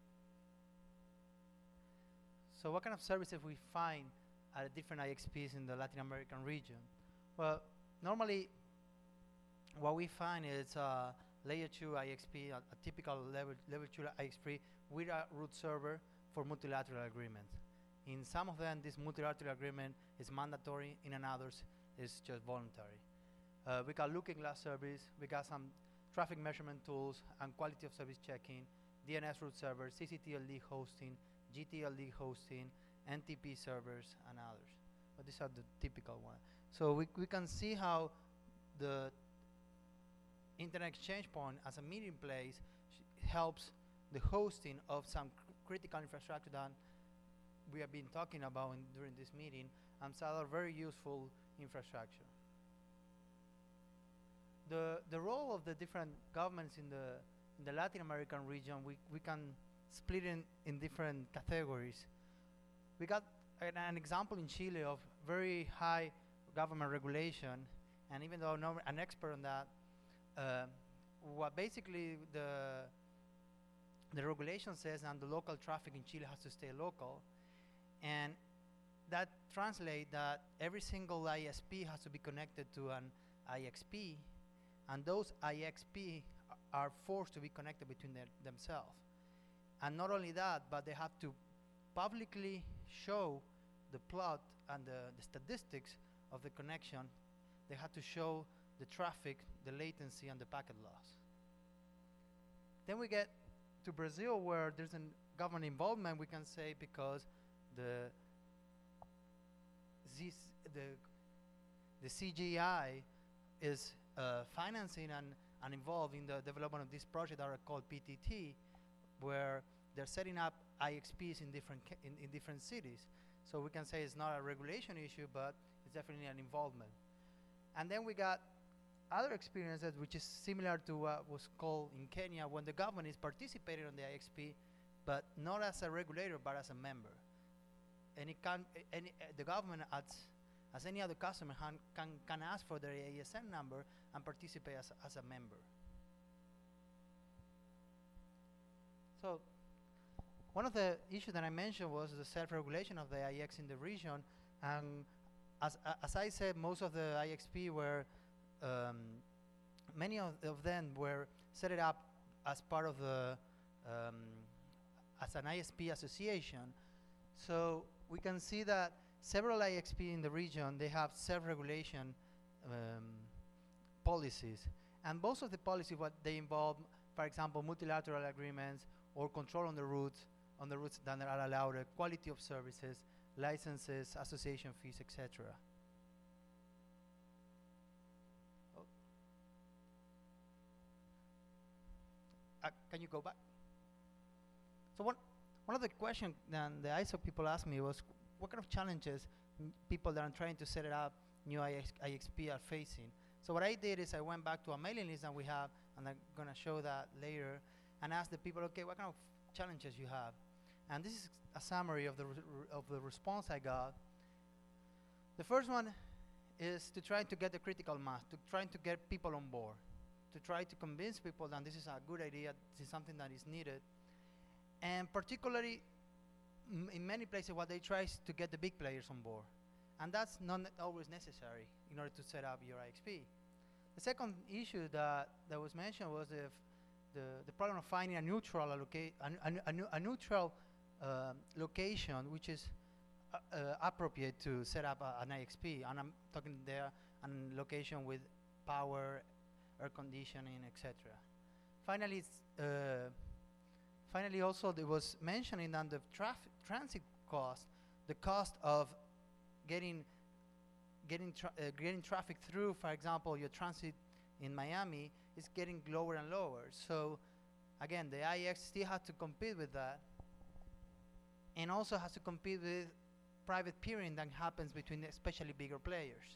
So what kind of services we find at different IXPs in the Latin American region? Well, normally what we find is layer 2 IXP, a typical level 2 IXP with a root server for multilateral agreements. In some of them, this multilateral agreement is mandatory. In others, it's just voluntary. We got looking glass service. We got some traffic measurement tools and quality of service checking, DNS root server, CCTLD hosting, GTLD hosting, NTP servers, and others. But these are the typical ones. So we can see how the Internet Exchange Point as a meeting place helps the hosting of some critical infrastructure that we have been talking about during this meeting, and some other very useful infrastructure. The role of the different governments in the Latin American region, we can split in different categories. We got an example in Chile of very high government regulation, and even though I'm not an expert on that, what basically the regulation says, and the local traffic in Chile has to stay local, and that translates that every single ISP has to be connected to an IXP, and those IXP are forced to be connected between themselves. And not only that, but they have to publicly show the plot and the statistics of the connection. They have to show the traffic, the latency, and the packet loss. Then we get to Brazil, where there's a government involvement, we can say, because the CGI is financing and involved in the development of this project that are called PTT, where they're setting up IXPs in different cities. So we can say it's not a regulation issue, but it's definitely an involvement. And then we got other experiences which is similar to what was called in Kenya, when the government is participating on the IXP, but not as a regulator, but as a member. And the government, as any other customer, can ask for their ASN number and participate as a member. So one of the issues that I mentioned was the self-regulation of the IX in the region. And as I said, most of the IXP were, many of them were set up as part of the, as an ISP association. So we can see that several IXP in the region, they have self-regulation policies. And most of the policies, what they involve, for example, multilateral agreements or control on the routes that are allowed, quality of services, licenses, association fees, etc. Can you go back? So one of the questions that the ISO people asked me was, what kind of challenges people that are trying to set it up, new IXP, are facing? So what I did is I went back to a mailing list that we have, and I'm going to show that later, and asked the people, okay, what kind of challenges you have? And this is a summary of the response I got. The first one is to try to get the critical mass, to try to get people on board, to try to convince people that this is a good idea, this is something that is needed. And particularly, in many places what they try is to get the big players on board, and that's not always necessary in order to set up your IXP. The second issue that was mentioned was if the problem of finding a neutral location which is appropriate to set up an IXP, and I'm talking there a location with power, air conditioning, etc. Finally, finally, also there was mentioning on the transit cost, the cost of getting traffic through. For example, your transit in Miami is getting lower and lower. So again, the IX still has to compete with that, and also has to compete with private peering that happens between especially bigger players.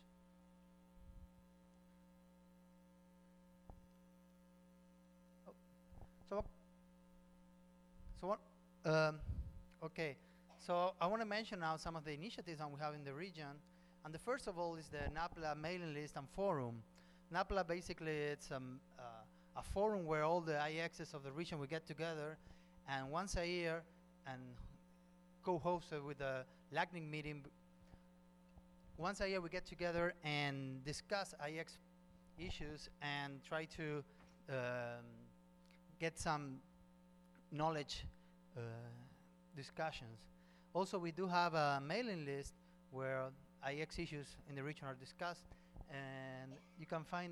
Okay, so I want to mention now some of the initiatives that we have in the region, and the first of all is the NAPLA mailing list and forum. NAPLA basically it's a forum where all the IXs of the region will get together, and once a year, and co-hosted with a lightning meeting. Once a year we get together and discuss IX issues and try to get some knowledge discussions. Also, we do have a mailing list where IX issues in the region are discussed, and you can find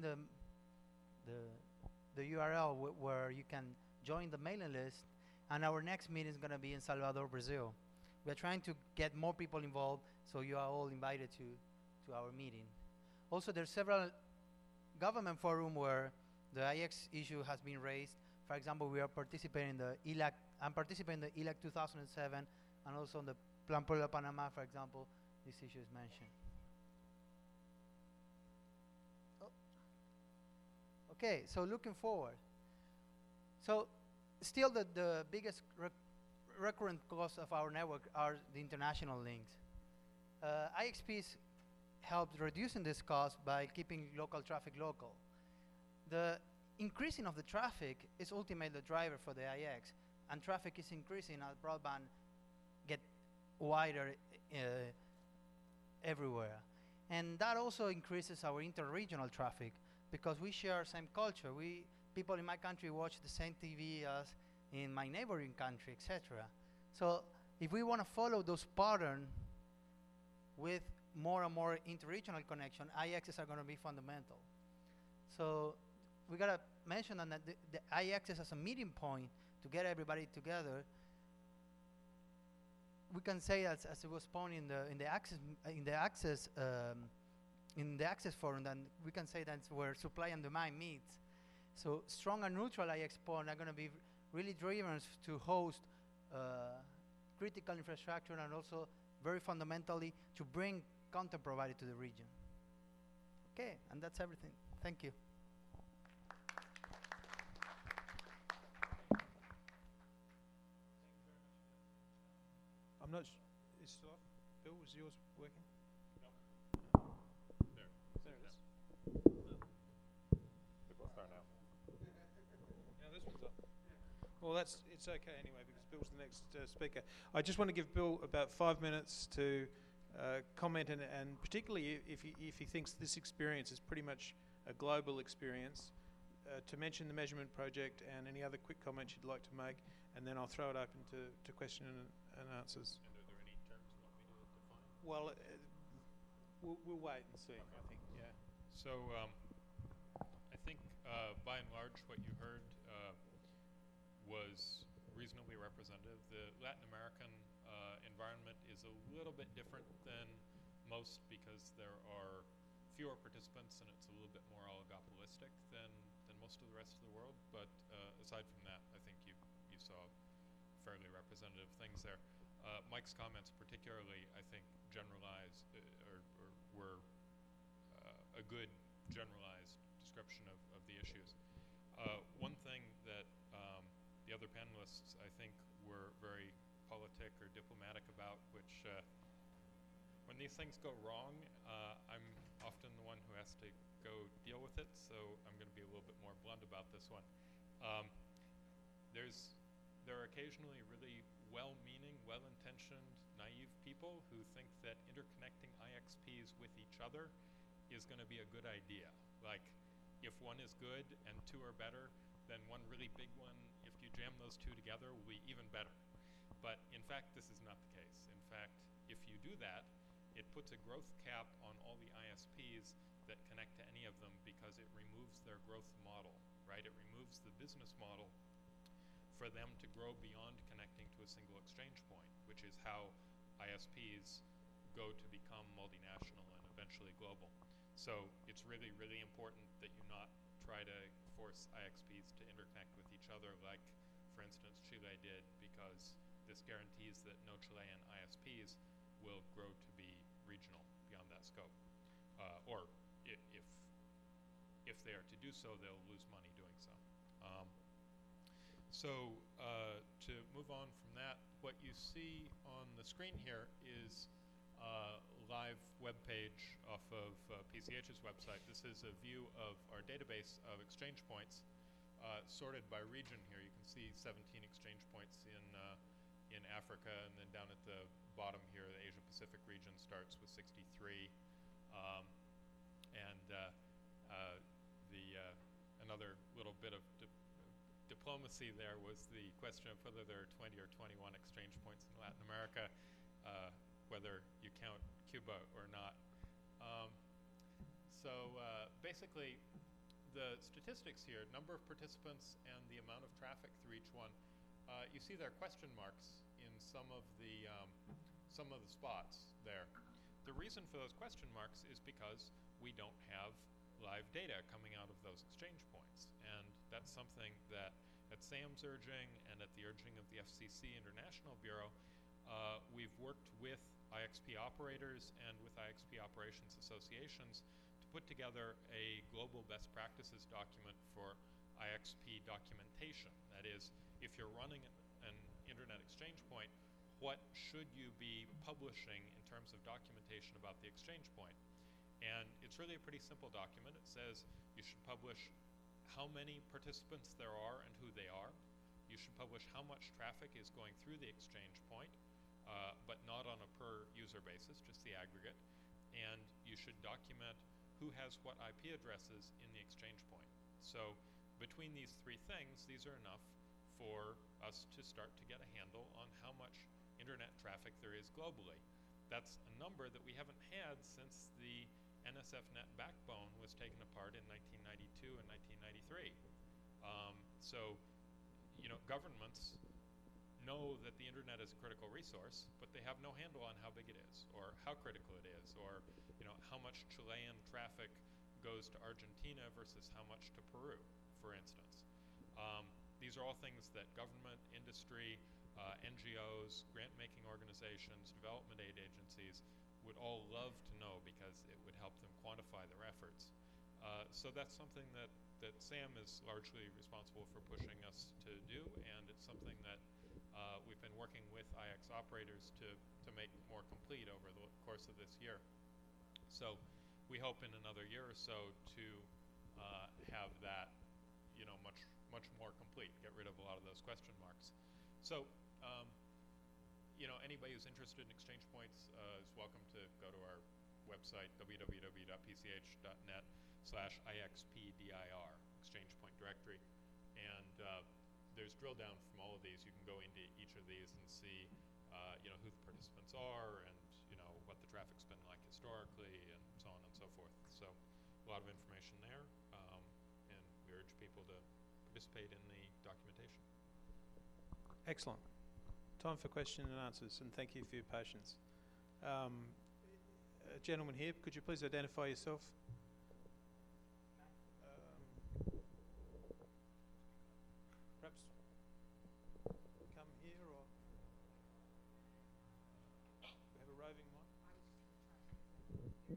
the URL where you can join the mailing list. And our next meeting is going to be in Salvador, Brazil. We are trying to get more people involved, so you are all invited to our meeting. Also, there's several government forums where the IX issue has been raised. For example, we are participating in the ELAC. I'm participating in the ELAC 2007, and also in the Plan Puebla Panama, for example, this issue is mentioned. Okay, so looking forward. So still the biggest recurrent cost of our network are the international links. IXPs helped reducing this cost by keeping local traffic local. The increasing of the traffic is ultimately the driver for the IX, and traffic is increasing as broadband get wider everywhere. And that also increases our interregional traffic because we share same culture. People in my country watch the same TV as in my neighboring country, etc. So if we want to follow those patterns with more and more interregional connection, IXs are going to be fundamental. So we got to mention that the IXs as a meeting point to get everybody together. We can say, as it was pointed in the access forum, then we can say that's where supply and demand meets. So strong and neutral IX points are going to be really driven to host critical infrastructure, and also very fundamentally to bring content provided to the region. Okay, and that's everything. Thank you. I'm not is it off? Bill, was yours working? No. There. There it is. They're both are now. No, this one's up. Well, it's okay anyway because Bill's the next speaker. I just want to give Bill about 5 minutes to comment, and particularly if he thinks this experience is pretty much a global experience, to mention the measurement project and any other quick comments you'd like to make, and then I'll throw it open to question and answers. And are there any terms you want me to define? Well, we'll wait and see. Okay. I think, yeah. So I think by and large what you heard was reasonably representative. The Latin American environment is a little bit different than most because there are fewer participants and it's a little bit more oligopolistic than most of the rest of the world. But aside from that, I think you saw fairly representative things there. Mike's comments particularly, I think, generalized or were a good generalized description of the issues. One thing that the other panelists, I think, were very politic or diplomatic about, which when these things go wrong, I'm often the one who has to go deal with it, so I'm going to be a little bit more blunt about this one. There are occasionally really well-meaning, well-intentioned, naive people who think that interconnecting IXPs with each other is going to be a good idea. Like, if one is good and two are better, then one really big one, if you jam those two together, will be even better. But in fact, this is not the case. In fact, if you do that, it puts a growth cap on all the ISPs that connect to any of them because it removes their growth model, right? It removes the business model for them to grow beyond connecting to a single exchange point, which is how ISPs go to become multinational and eventually global. So it's really, really important that you not try to force IXPs to interconnect with each other like, for instance, Chile did, because this guarantees that no Chilean ISPs will grow to be regional beyond that scope. Or if they are to do so, they'll lose money doing so. To move on from that, what you see on the screen here is a live web page off of PCH's website. This is a view of our database of exchange points sorted by region here. You can see 17 exchange points in Africa, and then down at the bottom here, the Asia Pacific region starts with 63. Another little bit of diplomacy there was the question of whether there are 20 or 21 exchange points in Latin America, whether you count Cuba or not. Basically, the statistics here, number of participants and the amount of traffic through each one, you see there are question marks in some of the spots there. The reason for those question marks is because we don't have live data coming out of those exchange points. And that's something that at SAM's urging and at the urging of the FCC International Bureau, we've worked with IXP operators and with IXP operations associations to put together a global best practices document for IXP documentation. That is, if you're running an internet exchange point, what should you be publishing in terms of documentation about the exchange point? And it's really a pretty simple document. It says you should publish how many participants there are and who they are. You should publish how much traffic is going through the exchange point, but not on a per user basis, just the aggregate. And you should document who has what IP addresses in the exchange point. So between these three things, these are enough for us to start to get a handle on how much internet traffic there is globally. That's a number that we haven't had since the NSFNet backbone was taken apart in 1992 and 1993. Governments know that the internet is a critical resource, but they have no handle on how big it is, or how critical it is, or how much Chilean traffic goes to Argentina versus how much to Peru, for instance. These are all things that government, industry, NGOs, grant-making organizations, development aid agencies would all love to know because it would help them quantify their efforts. So that's something that SAM is largely responsible for pushing us to do, and it's something that we've been working with IX operators to make more complete over the course of this year. So we hope in another year or so to have that much more complete, get rid of a lot of those question marks. So anybody who's interested in exchange points is welcome to go to our website, www.pch.net/IXPDIR, Exchange Point Directory. And there's drill down from all of these. You can go into each of these and see who the participants are and what the traffic's been like historically and so on and so forth. So a lot of information there, and we urge people to participate in the documentation. Excellent. Time for question and answers, and thank you for your patience. Gentleman here, could you please identify yourself? Perhaps come here, or we have a roving mic. Okay.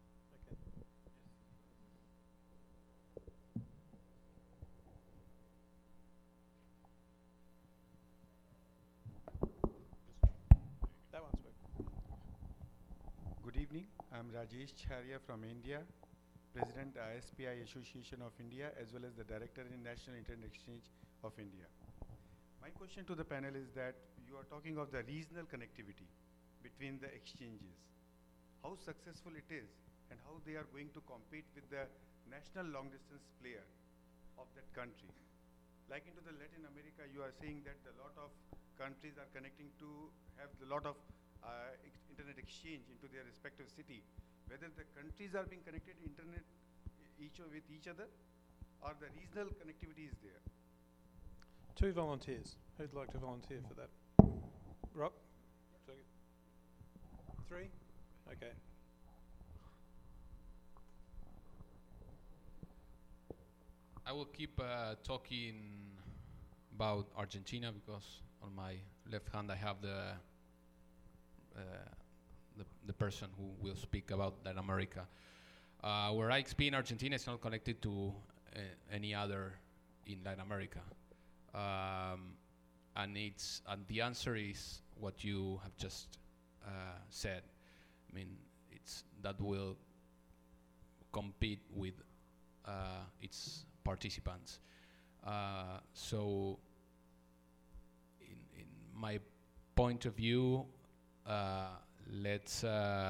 That one's working. Good evening. I'm Rajesh Charya from India, President ISPI Association of India, as well as the Director in National Internet Exchange of India. My question to the panel is that you are talking of the regional connectivity between the exchanges. How successful it is and how they are going to compete with the national long distance player of that country. Like into the Latin America, you are saying that a lot of countries are connecting to have a lot of internet exchange into their respective city. Whether the countries are being connected internet with each other, or the regional connectivity is there. 2 volunteers. Who'd like to volunteer for that? Rock? 3? Okay. I will keep talking about Argentina because on my left hand I have the person who will speak about Latin America. Where IXP in Argentina is not connected to any other in Latin America, and the answer is what you have just said. I mean, it's that will compete with its participants. So, in my point of view, let's.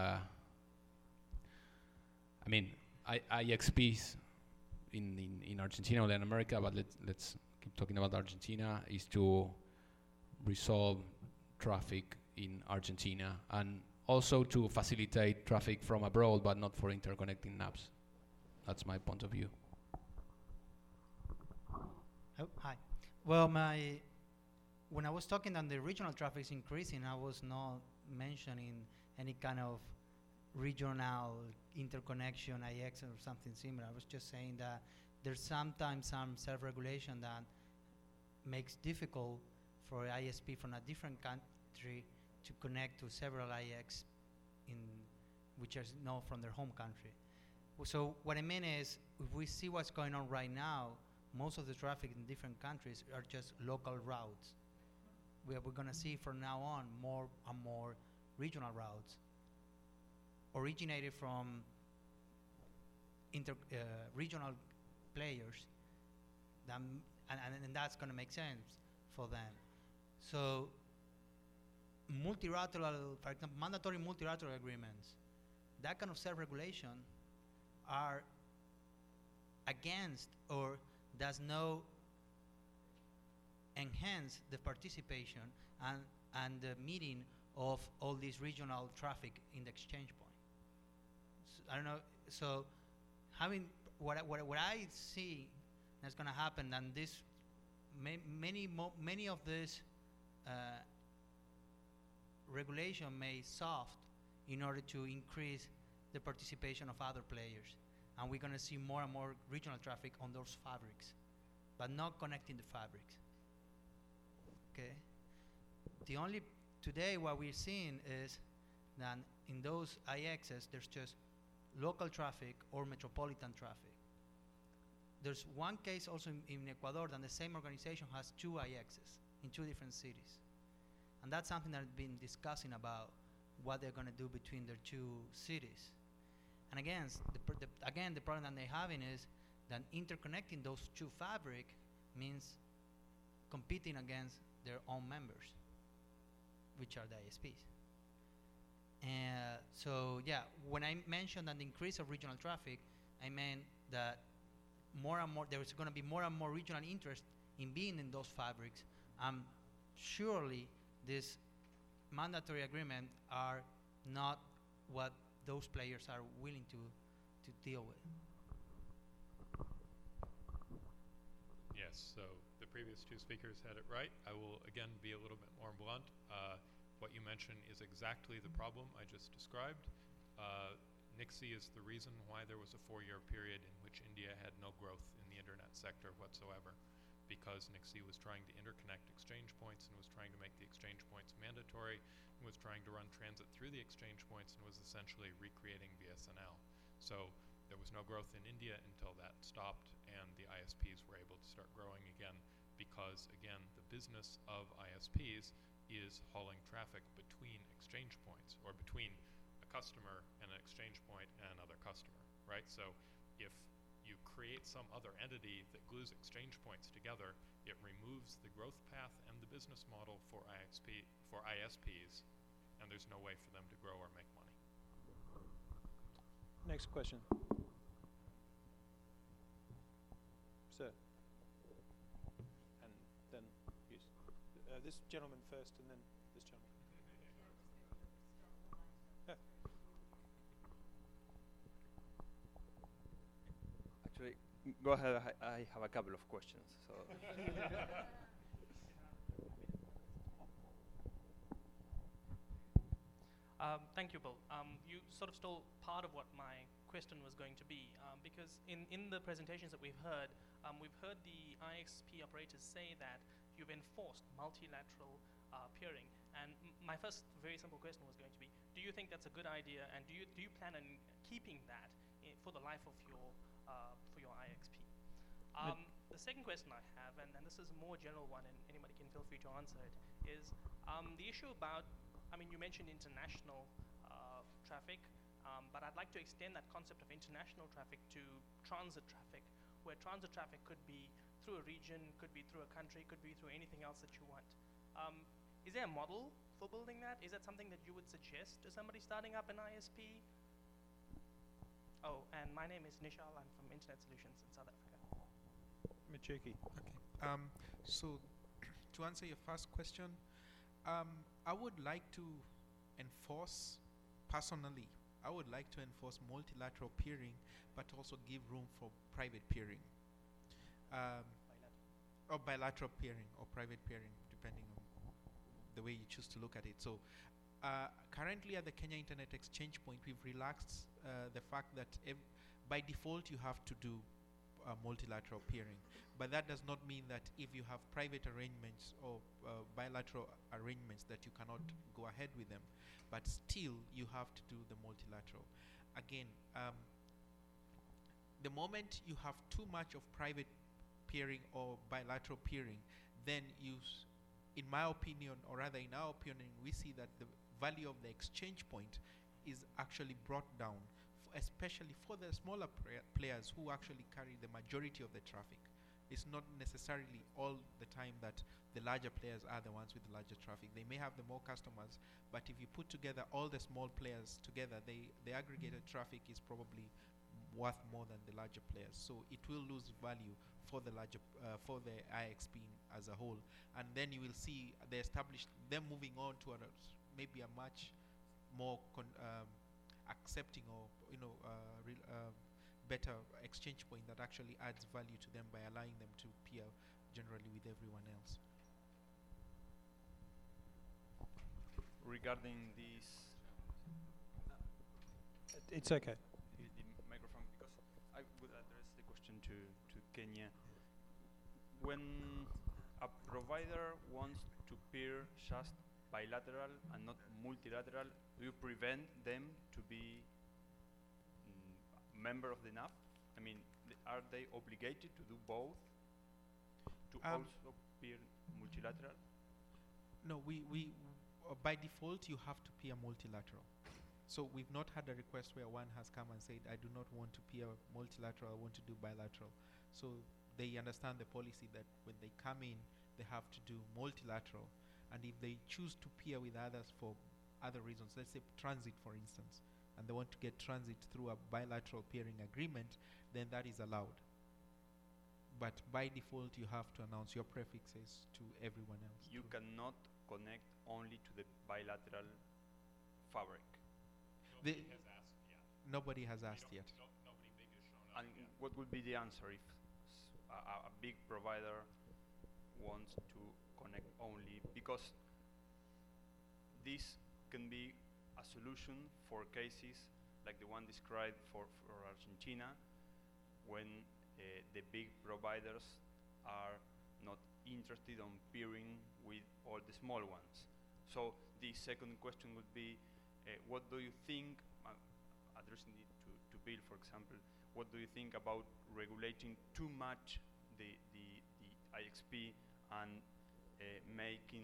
I mean, IXPs in Argentina or Latin America, but let's keep talking about Argentina, is to resolve traffic in Argentina and also to facilitate traffic from abroad, but not for interconnecting NAPs. That's my point of view. Oh, hi. Well, when I was talking on the regional traffic is increasing, I was not mentioning any kind of regional interconnection, IX or something similar. I was just saying that there's sometimes some self-regulation that makes difficult for ISP from a different country to connect to several IX which are not from their home country. So what I mean is, if we see what's going on right now, most of the traffic in different countries are just local routes. We're going to see from now on more and more regional routes originated from regional players, and that's going to make sense for them. So multilateral, for example, mandatory multilateral agreements, that kind of self-regulation are against or does not enhance the participation and the meeting of all this regional traffic in the exchange point. So, I don't know. So, having what I see that's going to happen, and this many of this regulation may soft in order to increase the participation of other players, and we're going to see more and more regional traffic on those fabrics, but not connecting the fabrics. Okay. Today what we're seeing is that in those IXs there's just local traffic or metropolitan traffic. There's one case also in Ecuador that the same organization has 2 IXs in 2 different cities. And that's something that I've been discussing about what they're going to do between their 2 cities. And again, the problem that they're having is that interconnecting those 2 fabric means competing against their own members, which are the ISPs. So yeah, when I mentioned an increase of regional traffic, I meant that there's going to be more and more regional interest in being in those fabrics. Surely this mandatory agreement are not what those players are willing to deal with. Yes, so the previous 2 speakers had it right. I will again be a little bit more blunt. What you mentioned is exactly the problem I just described. NICSI is the reason why there was a 4-year period in which India had no growth in the internet sector whatsoever, because NICSI was trying to interconnect exchange points and was trying to make the exchange points mandatory, and was trying to run transit through the exchange points, and was essentially recreating BSNL. So there was no growth in India until that stopped, and the ISPs were able to start growing again, because again, the business of ISPs is hauling traffic between exchange points, or between a customer and an exchange point and another customer, right? So if you create some other entity that glues exchange points together, it removes the growth path and the business model for ISPs, and there's no way for them to grow or make money. Next question. Sir. And then, yes. This gentleman first, and then this gentleman. Yeah. Actually, go ahead. I have a couple of questions. So. Thank you, Bill. You sort of stole part of what my question was going to be, because in the presentations that we've heard the IXP operators say that you've enforced multilateral peering. And my first very simple question was going to be, do you think that's a good idea, and do you plan on keeping that for the life of your IXP? The second question I have, and this is a more general one, and anybody can feel free to answer it, is the issue about, you mentioned international traffic, but I'd like to extend that concept of international traffic to transit traffic, where transit traffic could be through a region, could be through a country, could be through anything else that you want. Is there a model for building that? Is that something that you would suggest to somebody starting up an ISP? Oh, and my name is Nishal. I'm from Internet Solutions in South Africa. Michuki. Okay. So to answer your first question, I would like to enforce, personally, I would like to enforce multilateral peering, but also give room for private peering. Or bilateral peering or private peering, depending on the way you choose to look at it. So currently at the Kenya Internet Exchange Point, we've relaxed the fact that by default you have to do multilateral peering. But that does not mean that if you have private arrangements or bilateral arrangements that you cannot go ahead with them. But still, you have to do the multilateral. Again, the moment you have too much of private peering or bilateral peering, then in my opinion, or rather in our opinion, we see that the value of the exchange point is actually brought down, especially for the smaller players who actually carry the majority of the traffic. It's not necessarily all the time that the larger players are the ones with the larger traffic. They may have the more customers, but if you put together all the small players together, the aggregated traffic is probably worth more than the larger players. So it will lose value for the larger, for the IXP as a whole. And then you will see them moving on to maybe a much more accepting or better exchange point that actually adds value to them by allowing them to peer generally with everyone else. Regarding this, It's okay. the microphone, because I would address the question to Kenya. When a provider wants to peer just bilateral and not multilateral, do you prevent them to be member of the NAP? I mean, are they obligated to do both? To also peer multilateral? No, we by default you have to peer multilateral. So we've not had a request where one has come and said, I do not want to peer multilateral, I want to do bilateral. So they understand the policy that when they come in, they have to do multilateral. And if they choose to peer with others for other reasons, let's say transit for instance, and they want to get transit through a bilateral peering agreement, then that is allowed. But by default, you have to announce your prefixes to everyone else. You cannot connect only to the bilateral fabric. Nobody has asked yet. Nobody has asked yet. Nobody big has shown up And yet. what would be the answer if a big provider wants to connect only? Because this can be a solution for cases like the one described for Argentina, when the big providers are not interested on peering with all the small ones. So the second question would be, what do you think, addressing it to Bill, for example, what do you think about regulating too much the IXP and making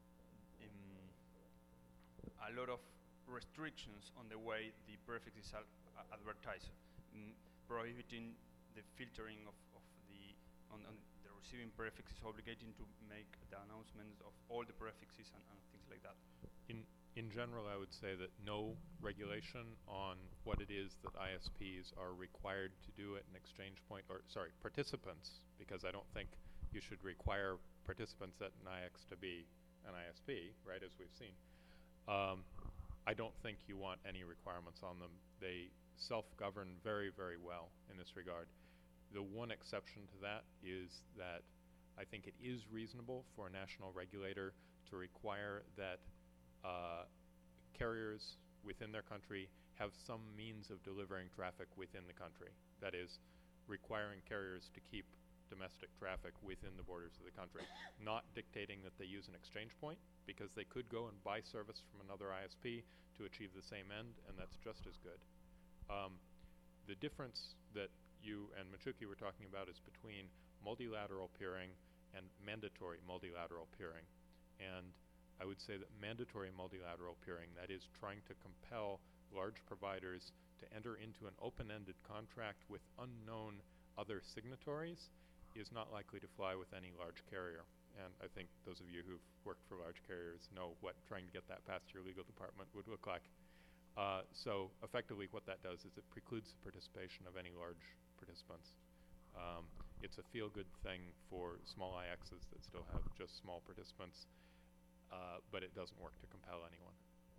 a lot of restrictions on the way the prefixes are advertised, prohibiting the filtering of the on the receiving prefix is obligated to make the announcements of all the prefixes and things like that. In general, I would say that no regulation on what it is that ISPs are required to do at an exchange point, or sorry, participants, because I don't think you should require participants at an IX to be an ISP, right, as we've seen. I don't think you want any requirements on them. They self-govern very, very well in this regard. The one exception to that is that I think it is reasonable for a national regulator to require that carriers within their country have some means of delivering traffic within the country. That is, requiring carriers to keep domestic traffic within the borders of the country, not dictating that they use an exchange point, because they could go and buy service from another ISP to achieve the same end, and that's just as good. The difference that you and Michuki were talking about is between multilateral peering and mandatory multilateral peering. And I would say that mandatory multilateral peering, that is trying to compel large providers to enter into an open-ended contract with unknown other signatories, is not likely to fly with any large carrier. And I think those of you who've worked for large carriers know what trying to get that past your legal department would look like. So effectively what that does is it precludes the participation of any large participants. It's a feel-good thing for small IXs that still have just small participants, but it doesn't work to compel anyone.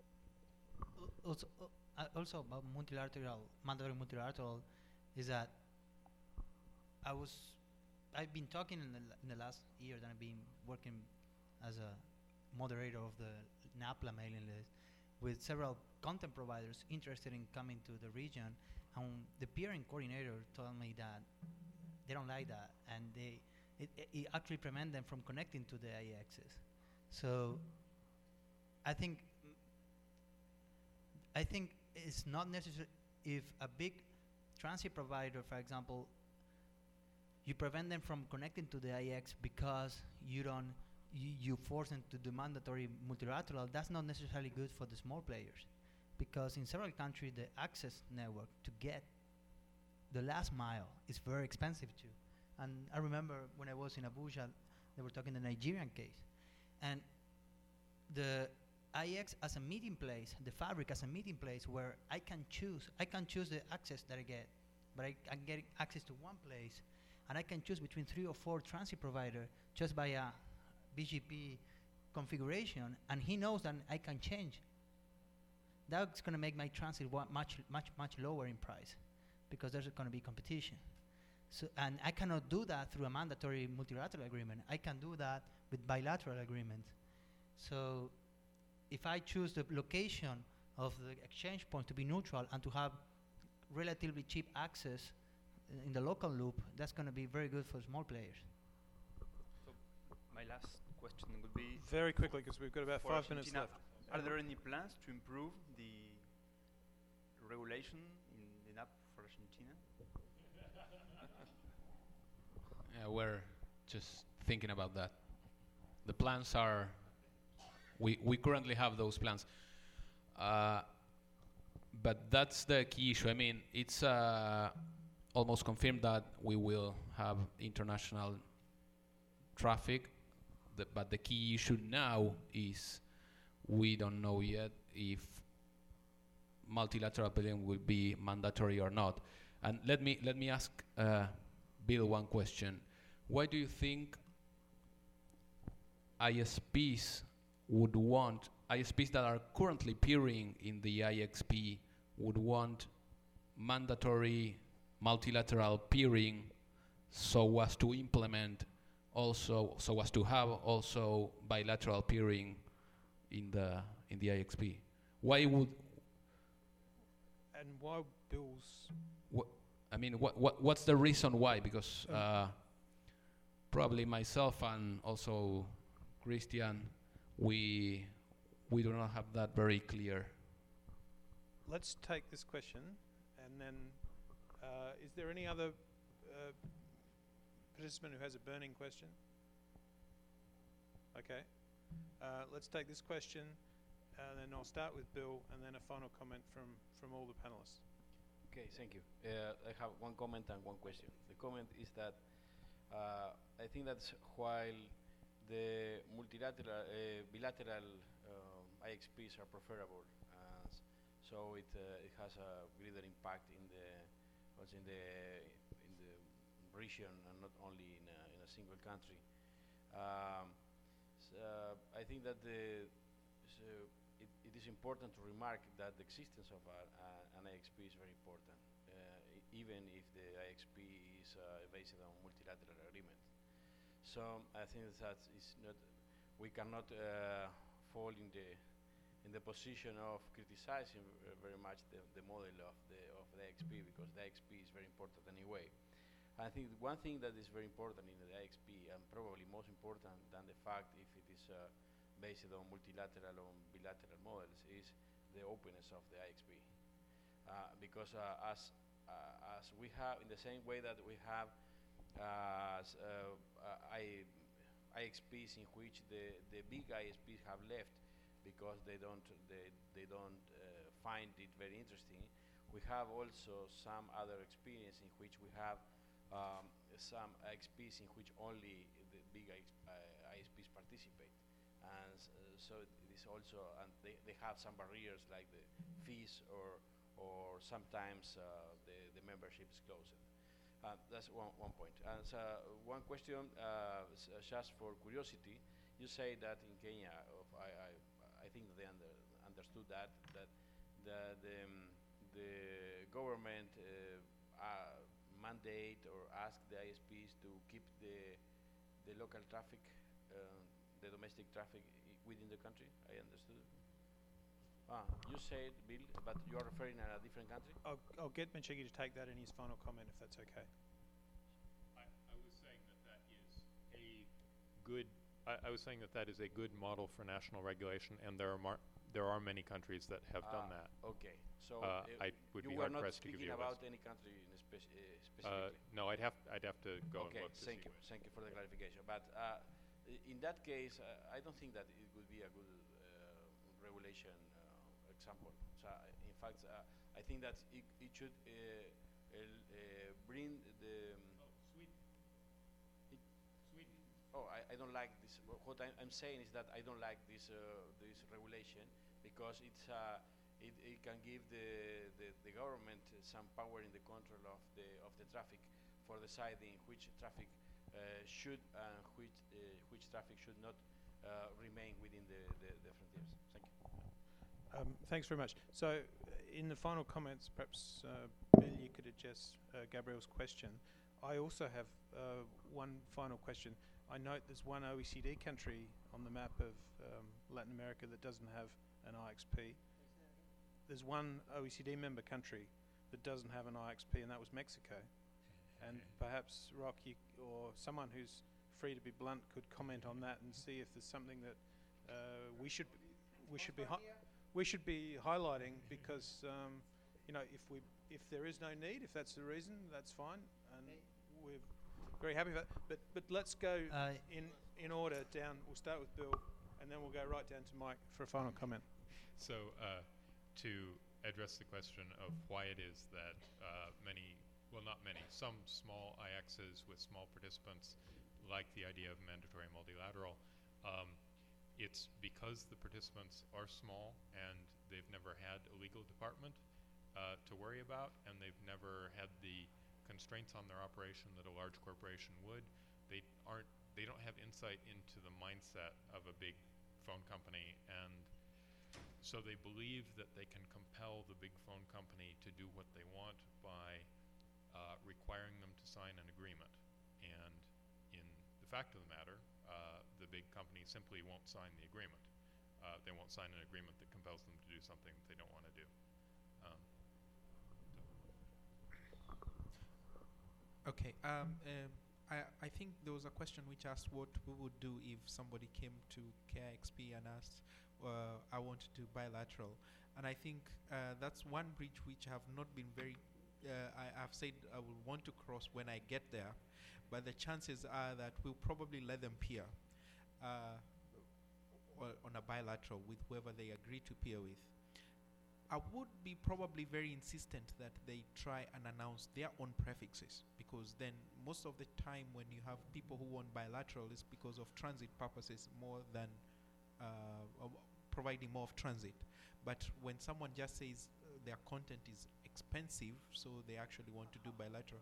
Also about mandatory multilateral, is that I've been talking in the last year that I've been working as a moderator of the NAPLA mailing list with several content providers interested in coming to the region, and the peering coordinator told me that they don't like that, and it actually prevents them from connecting to the IXs. So I think it's not necessary if a big transit provider, for example, you prevent them from connecting to the IX because you force them to do mandatory multilateral. That's not necessarily good for the small players, because in several countries the access network to get the last mile is very expensive too. And I remember when I was in Abuja, they were talking the Nigerian case, and the IX as a meeting place, the fabric as a meeting place where I can choose the access that I get, but I get access to one place, and I can choose between 3 or 4 transit providers just by a BGP configuration, and he knows that I can change. That's going to make my transit much lower in price, because there's going to be competition. So, and I cannot do that through a mandatory multilateral agreement. I can do that with bilateral agreements. So if I choose the location of the exchange point to be neutral and to have relatively cheap access in the local loop, that's going to be very good for small players. So my last question would be, Very quickly, because we've got about 5 minutes left. Are there any plans to improve the regulation in the NAP for Argentina? Yeah, we're just thinking about that. The plans are, we currently have those plans. But that's the key issue. I mean, it's almost confirmed that we will have international traffic, but the key issue now is we don't know yet if multilateral billing will be mandatory or not. And let me ask Bill one question. Why do you think ISPs would want, ISPs that are currently peering in the IXP would want mandatory multilateral peering so as to implement also, so as to have also bilateral peering in the IXP? Why would? And why Bill's? What's the reason why? Because probably myself and also Christian, we do not have that very clear. Let's take this question, and then is there any other participant who has a burning question? Okay, let's take this question, and then I'll start with Bill, and then a final comment from all the panelists. Okay, thank you. I have one comment and one question. The comment is that I think that while the multilateral, bilateral IXPs are preferable, so it has a greater impact in the also in the region and not only in a single country. I think that it is important to remark that the existence of an IXP is very important, even if the IXP is based on multilateral agreement. So I think that is not, we cannot fall in the position of criticizing very much the model of the IXP, because the IXP is very important anyway. I think one thing that is very important in the IXP, and probably most important than the fact if it is based on multilateral or bilateral models, is the openness of the IXP. Because as we have, in the same way that we have IXPs in which the big ISPs have left because they don't find it very interesting, we have also some other experience in which we have some IXPs in which only the big ISPs participate, and so it is also, and they have some barriers like the fees or sometimes the membership is closed. That's one point. And so one question, just for curiosity, you say that in Kenya, I think that they understood that the government mandate or ask the ISPs to keep the local traffic, the domestic traffic within the country. I understood. You said, Bill, but you are referring to a different country? I'll get Michuki to take that in his final comment, if that's okay. I was saying that is a good. I was saying that is a good model for national regulation, and there are many countries that have done that. Okay, so I would be hard pressed to give you a list. You were not speaking about any country in specifically. No, I'd have to go and look to see. Okay, thank you for the clarification. But in that case, I don't think that it would be a good regulation example. So in fact, I think that it should bring the Sweden. Oh, I don't like this. What I'm saying is that I don't like this regulation, because it can give the government some power in the control of the traffic, for deciding which traffic should and which traffic should not remain within the frontiers. Thank you. Thanks very much. So, in the final comments, perhaps Bill, you could address Gabriel's question. I also have one final question. I note there's one OECD country on the map of Latin America that doesn't have an IXP. There's one OECD member country that doesn't have an IXP, and that was Mexico. And perhaps Rock, or someone who's free to be blunt, could comment on that and see if there's something that we should be highlighting, because you know, if there is no need, if that's the reason, that's fine, and we're very happy with that. But let's go in order down. We'll start with Bill, and then we'll go right down to Mike for a final comment. So to address the question of why it is that some small IXs with small participants like the idea of mandatory multilateral, it's because the participants are small and they've never had a legal department to worry about, and they've never had the constraints on their operation that a large corporation would. They don't have insight into the mindset of a big phone company, and so they believe that they can compel the big phone company to do what they want by requiring them to sign an agreement. And in the fact of the matter, the big company simply won't sign the agreement. They won't sign an agreement that compels them to do something that they don't want to do. Okay. I think there was a question which asked what we would do if somebody came to KIXP and asked, I want to do bilateral. And I think that's one bridge which have not been very, I've said I will want to cross when I get there, but the chances are that we'll probably let them peer on a bilateral with whoever they agree to peer with. I would be probably very insistent that they try and announce their own prefixes, because then most of the time when you have people who want bilateral, it's because of transit purposes more than providing more of transit. But when someone just says their content is expensive, so they actually want to do bilateral.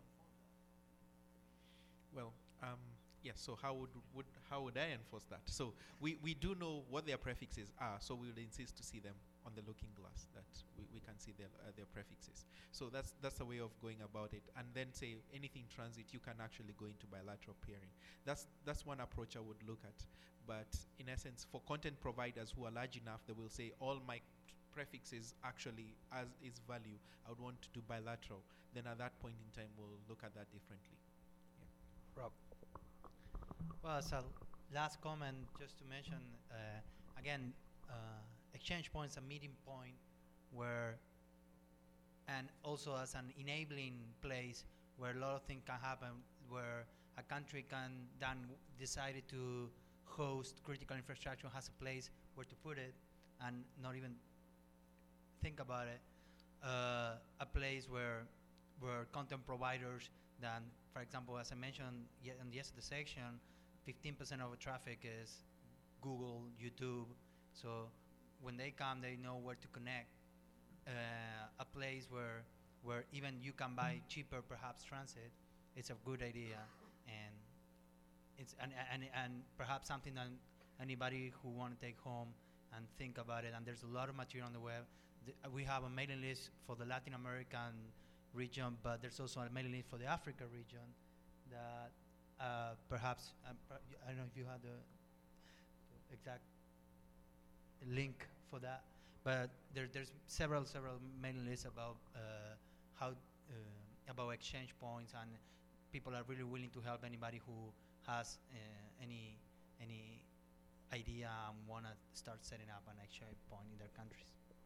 Well, yes. So how would I enforce that? So we do know what their prefixes are, so we would insist to see them on the looking glass, that we can see their prefixes. So that's a way of going about it. And then say anything transit, you can actually go into bilateral pairing. That's one approach I would look at. But in essence, for content providers who are large enough, they will say all my prefixes actually as is value, I would want to do bilateral. Then at that point in time, we'll look at that differently. Rob. Well, as a last comment, just to mention, again, exchange points a meeting point where, and also as an enabling place where a lot of things can happen, where a country can then decide to host critical infrastructure, has a place where to put it, and not even think about it. A place where content providers then, for example, as I mentioned in the yesterday section, 15% of the traffic is Google, YouTube. So when they come, they know where to connect. A place where even you can buy cheaper, perhaps transit. It's a good idea, and it's and perhaps something that anybody who want to take home and think about it. And there's a lot of material on the web. We have a mailing list for the Latin American region, but there's also a mailing list for the Africa region that perhaps, I don't know if you have the exact link for that, but there's several mailing lists about how about exchange points, and people are really willing to help anybody who has any idea and want to start setting up an exchange point in their countries.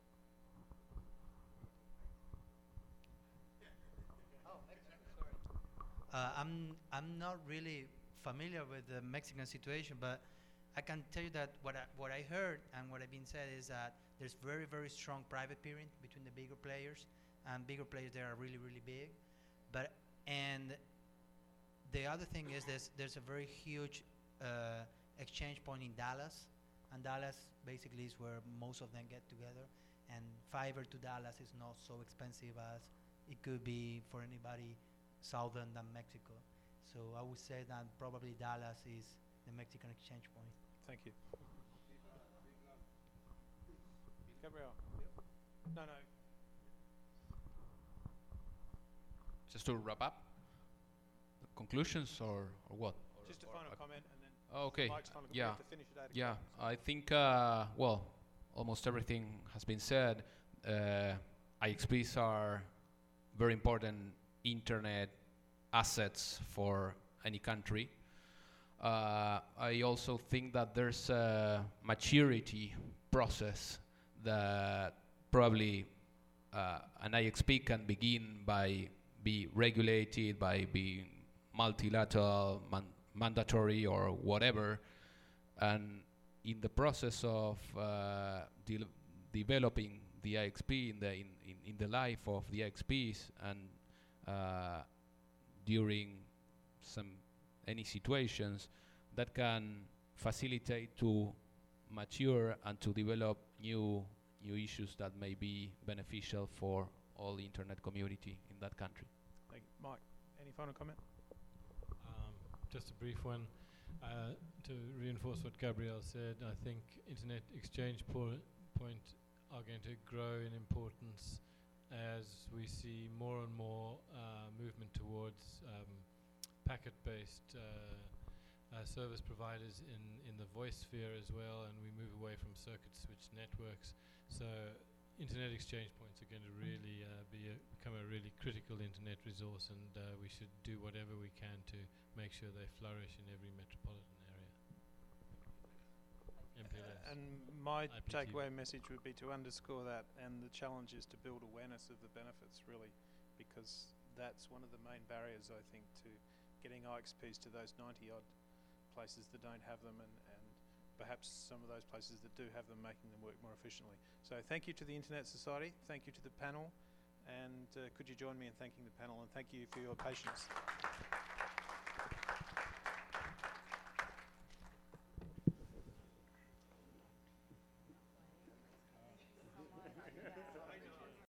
I'm not really familiar with the Mexican situation, but I can tell you that what I heard and what I've been said is that there's very strong private peering between the bigger players, and bigger players there are really big. And the other thing is there's a very huge exchange point in Dallas, and Dallas basically is where most of them get together. And fiber to Dallas is not so expensive as it could be for anybody southern than Mexico. So I would say that probably Dallas is the Mexican exchange point. Thank you. Gabriel. No. Just to wrap up, conclusions or what? Just a final comment, and then okay. Mike's final Yeah. comment to finish it out. Yeah, I think well, almost everything has been said. IXPs are very important internet assets for any country. I also think that there's a maturity process that probably an IXP can begin by be regulated, by being multilateral, mandatory or whatever, and in the process of developing the IXP in the life of the IXPs and during any situations that can facilitate to mature and to develop new issues that may be beneficial for all the internet community in that country. Thank you. Mike, any final comment? Just a brief one. To reinforce what Gabriel said, I think internet exchange points are going to grow in importance as we see more and more movement towards packet-based service providers in the voice sphere as well, and we move away from circuit switch networks. So internet exchange points are going to really become a really critical internet resource, and we should do whatever we can to make sure they flourish in every metropolitan area. MPLS. And my IPTV. takeaway message would be to underscore that, and the challenge is to build awareness of the benefits, really, because that's one of the main barriers, I think, to getting IXPs to those 90-odd places that don't have them, and perhaps some of those places that do have them making them work more efficiently. So thank you to the Internet Society, thank you to the panel, and could you join me in thanking the panel, and thank you for your patience.